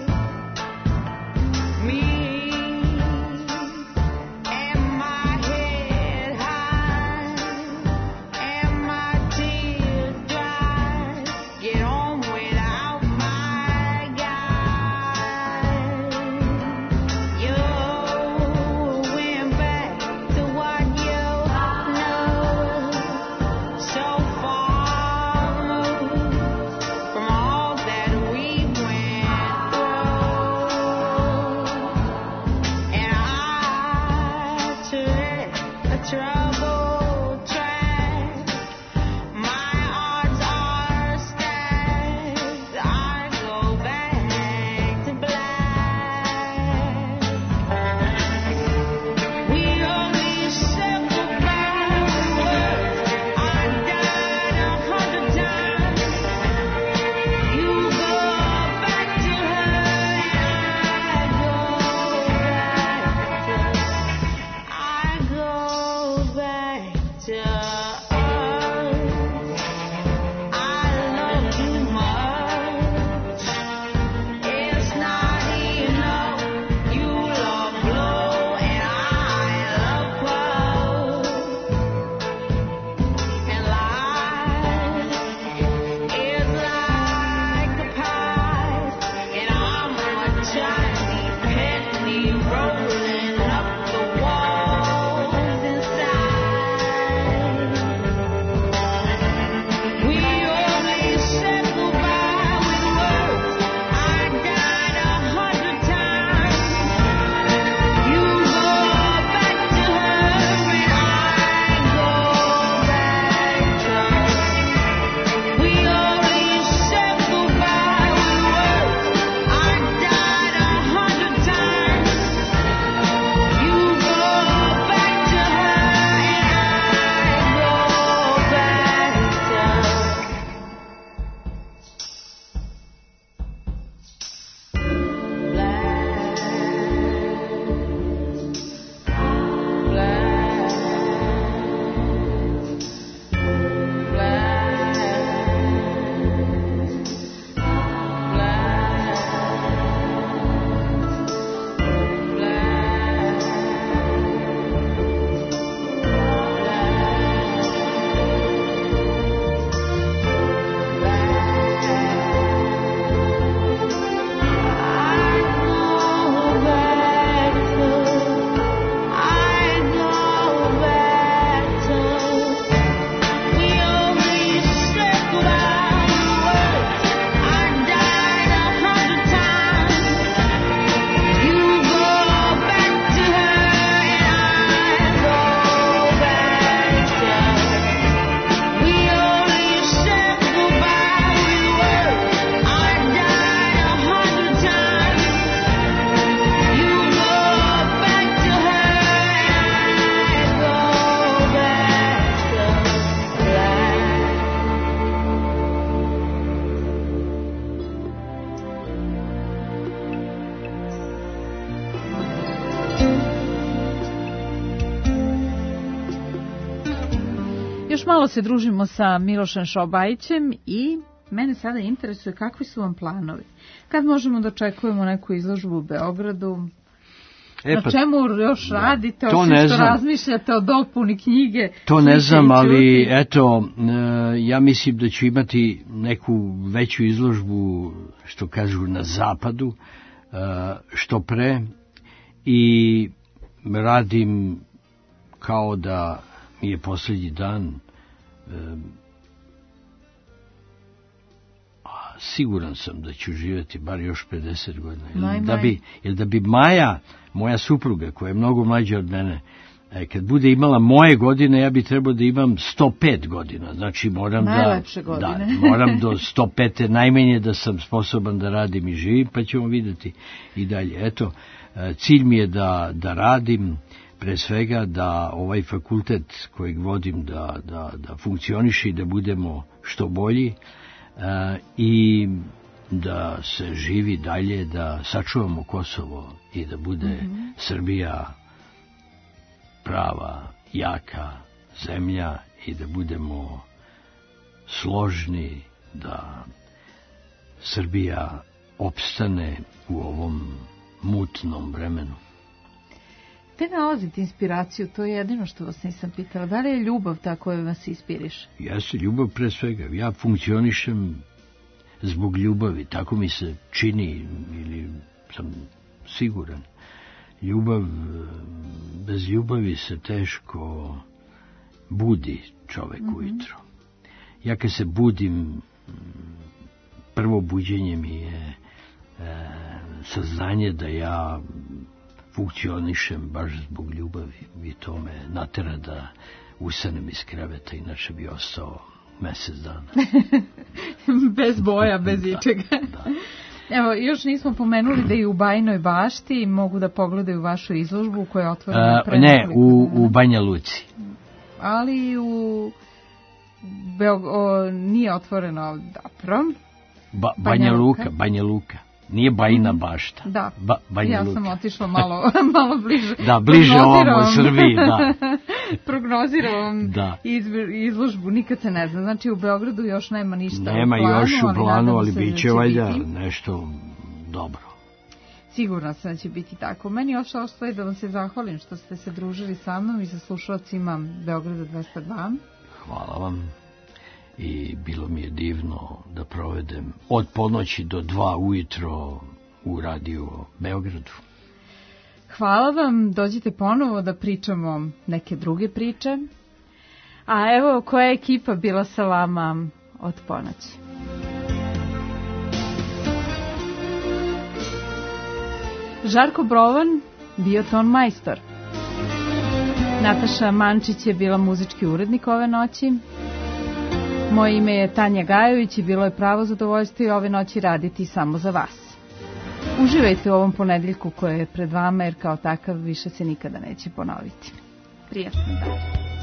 Speaker 2: Još malo se družimo sa Milošem Šobajićem i mene sada interesuje kakvi su vam planovi. Kad možemo da očekujemo neku izložbu u Beogradu? E, pa, na čemu još da, radite, osim što znam. Razmišljate o dopuni knjige?
Speaker 3: To ne znam, ali eto, ja mislim da ću imati neku veću izložbu, što kažu, na zapadu, što pre, i radim kao da mi je posljednji dan. Siguran sam da ću živjeti bar još pedeset godina. Jer da bi, jer da bi Maja, moja supruga, koja je mnogo mlađa od mene, kad bude imala moje godine, ja bi trebao da imam sto pet godina. Znači moram
Speaker 2: Najlepše
Speaker 3: da, da moram do sto pete najmanje da sam sposoban da radim i živim, pa ćemo vidjeti i dalje. Eto, cilj mi je da, da radim, pre svega da ovaj fakultet kojeg vodim da, da, da funkcioniše i da budemo što bolji, Uh, i da se živi dalje, da sačuvamo Kosovo i da bude mm-hmm. Srbija prava, jaka zemlja i da budemo složni, da Srbija opstane u ovom mutnom vremenu.
Speaker 2: Gde nalazite inspiraciju? To je jedino što vas nisam pitala. Da li je ljubav ta koja vas inspiriše?
Speaker 3: Jeste, ljubav pre svega. Ja funkcionišem zbog ljubavi. Tako mi se čini, ili sam siguran. Ljubav, bez ljubavi se teško budi čovek mm-hmm. ujutro. Ja kad se budim, prvo buđenje mi je e, saznanje da ja funkcionišem baš zbog ljubavi i to me natera da ustanem iz kreveta, inače bi ostao mesec dana.
Speaker 2: Bez boja, bez ičega. Da, da. Evo, još nismo pomenuli da i u Bajinoj Bašti mogu da pogledaju vašu izložbu koja je otvorena pre
Speaker 3: Ne, u, u Banja Luci.
Speaker 2: Ali u Beog... o, nije otvoreno dobro.
Speaker 3: Ba, Banja, Banja Luka, Banja Luka. Nije Bajina Bašta.
Speaker 2: Da,
Speaker 3: ba, Banja
Speaker 2: ja
Speaker 3: Luka.
Speaker 2: sam otišla malo, malo bliže.
Speaker 3: Da, bliže ovom u Srbiji, da.
Speaker 2: Prognoziram da. Iz, izložbu, nikad se ne zna. Znači u Beogradu još nema ništa
Speaker 3: nema
Speaker 2: u planu. Nema
Speaker 3: još u planu, ali, ali bit će valjda
Speaker 2: biti
Speaker 3: nešto dobro.
Speaker 2: Sigurna sam da će biti tako. Meni još ostaje da vam se zahvalim što ste se družili sa mnom i sa slušalcima Beograda dvesta dva.
Speaker 3: Hvala vam. I bilo mi je divno da provedem od ponoći do dva ujutro u radiju Beogradu.
Speaker 2: Hvala vam, dođite ponovo da pričamo neke druge priče. A evo koja je ekipa bila sa vama od ponoći. Žarko Brovan bio ton majstor. Nataša Mančić je bila muzički urednik ove noći. Moje ime je Tanja Gajović i bilo je pravo zadovoljstvo i ove noći raditi samo za vas. Uživajte u ovom ponedeljku koje je pred vama, jer kao takav više se nikada neće ponoviti. Prijatno dan.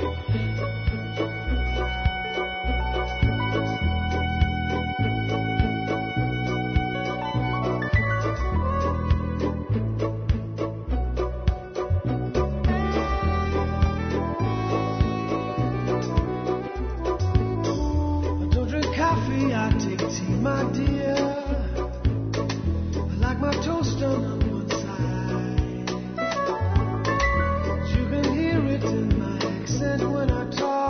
Speaker 4: I take tea, my dear. I like my toast on one side. You can hear it in my accent when I talk.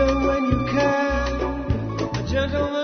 Speaker 8: listen when you can. A gentleman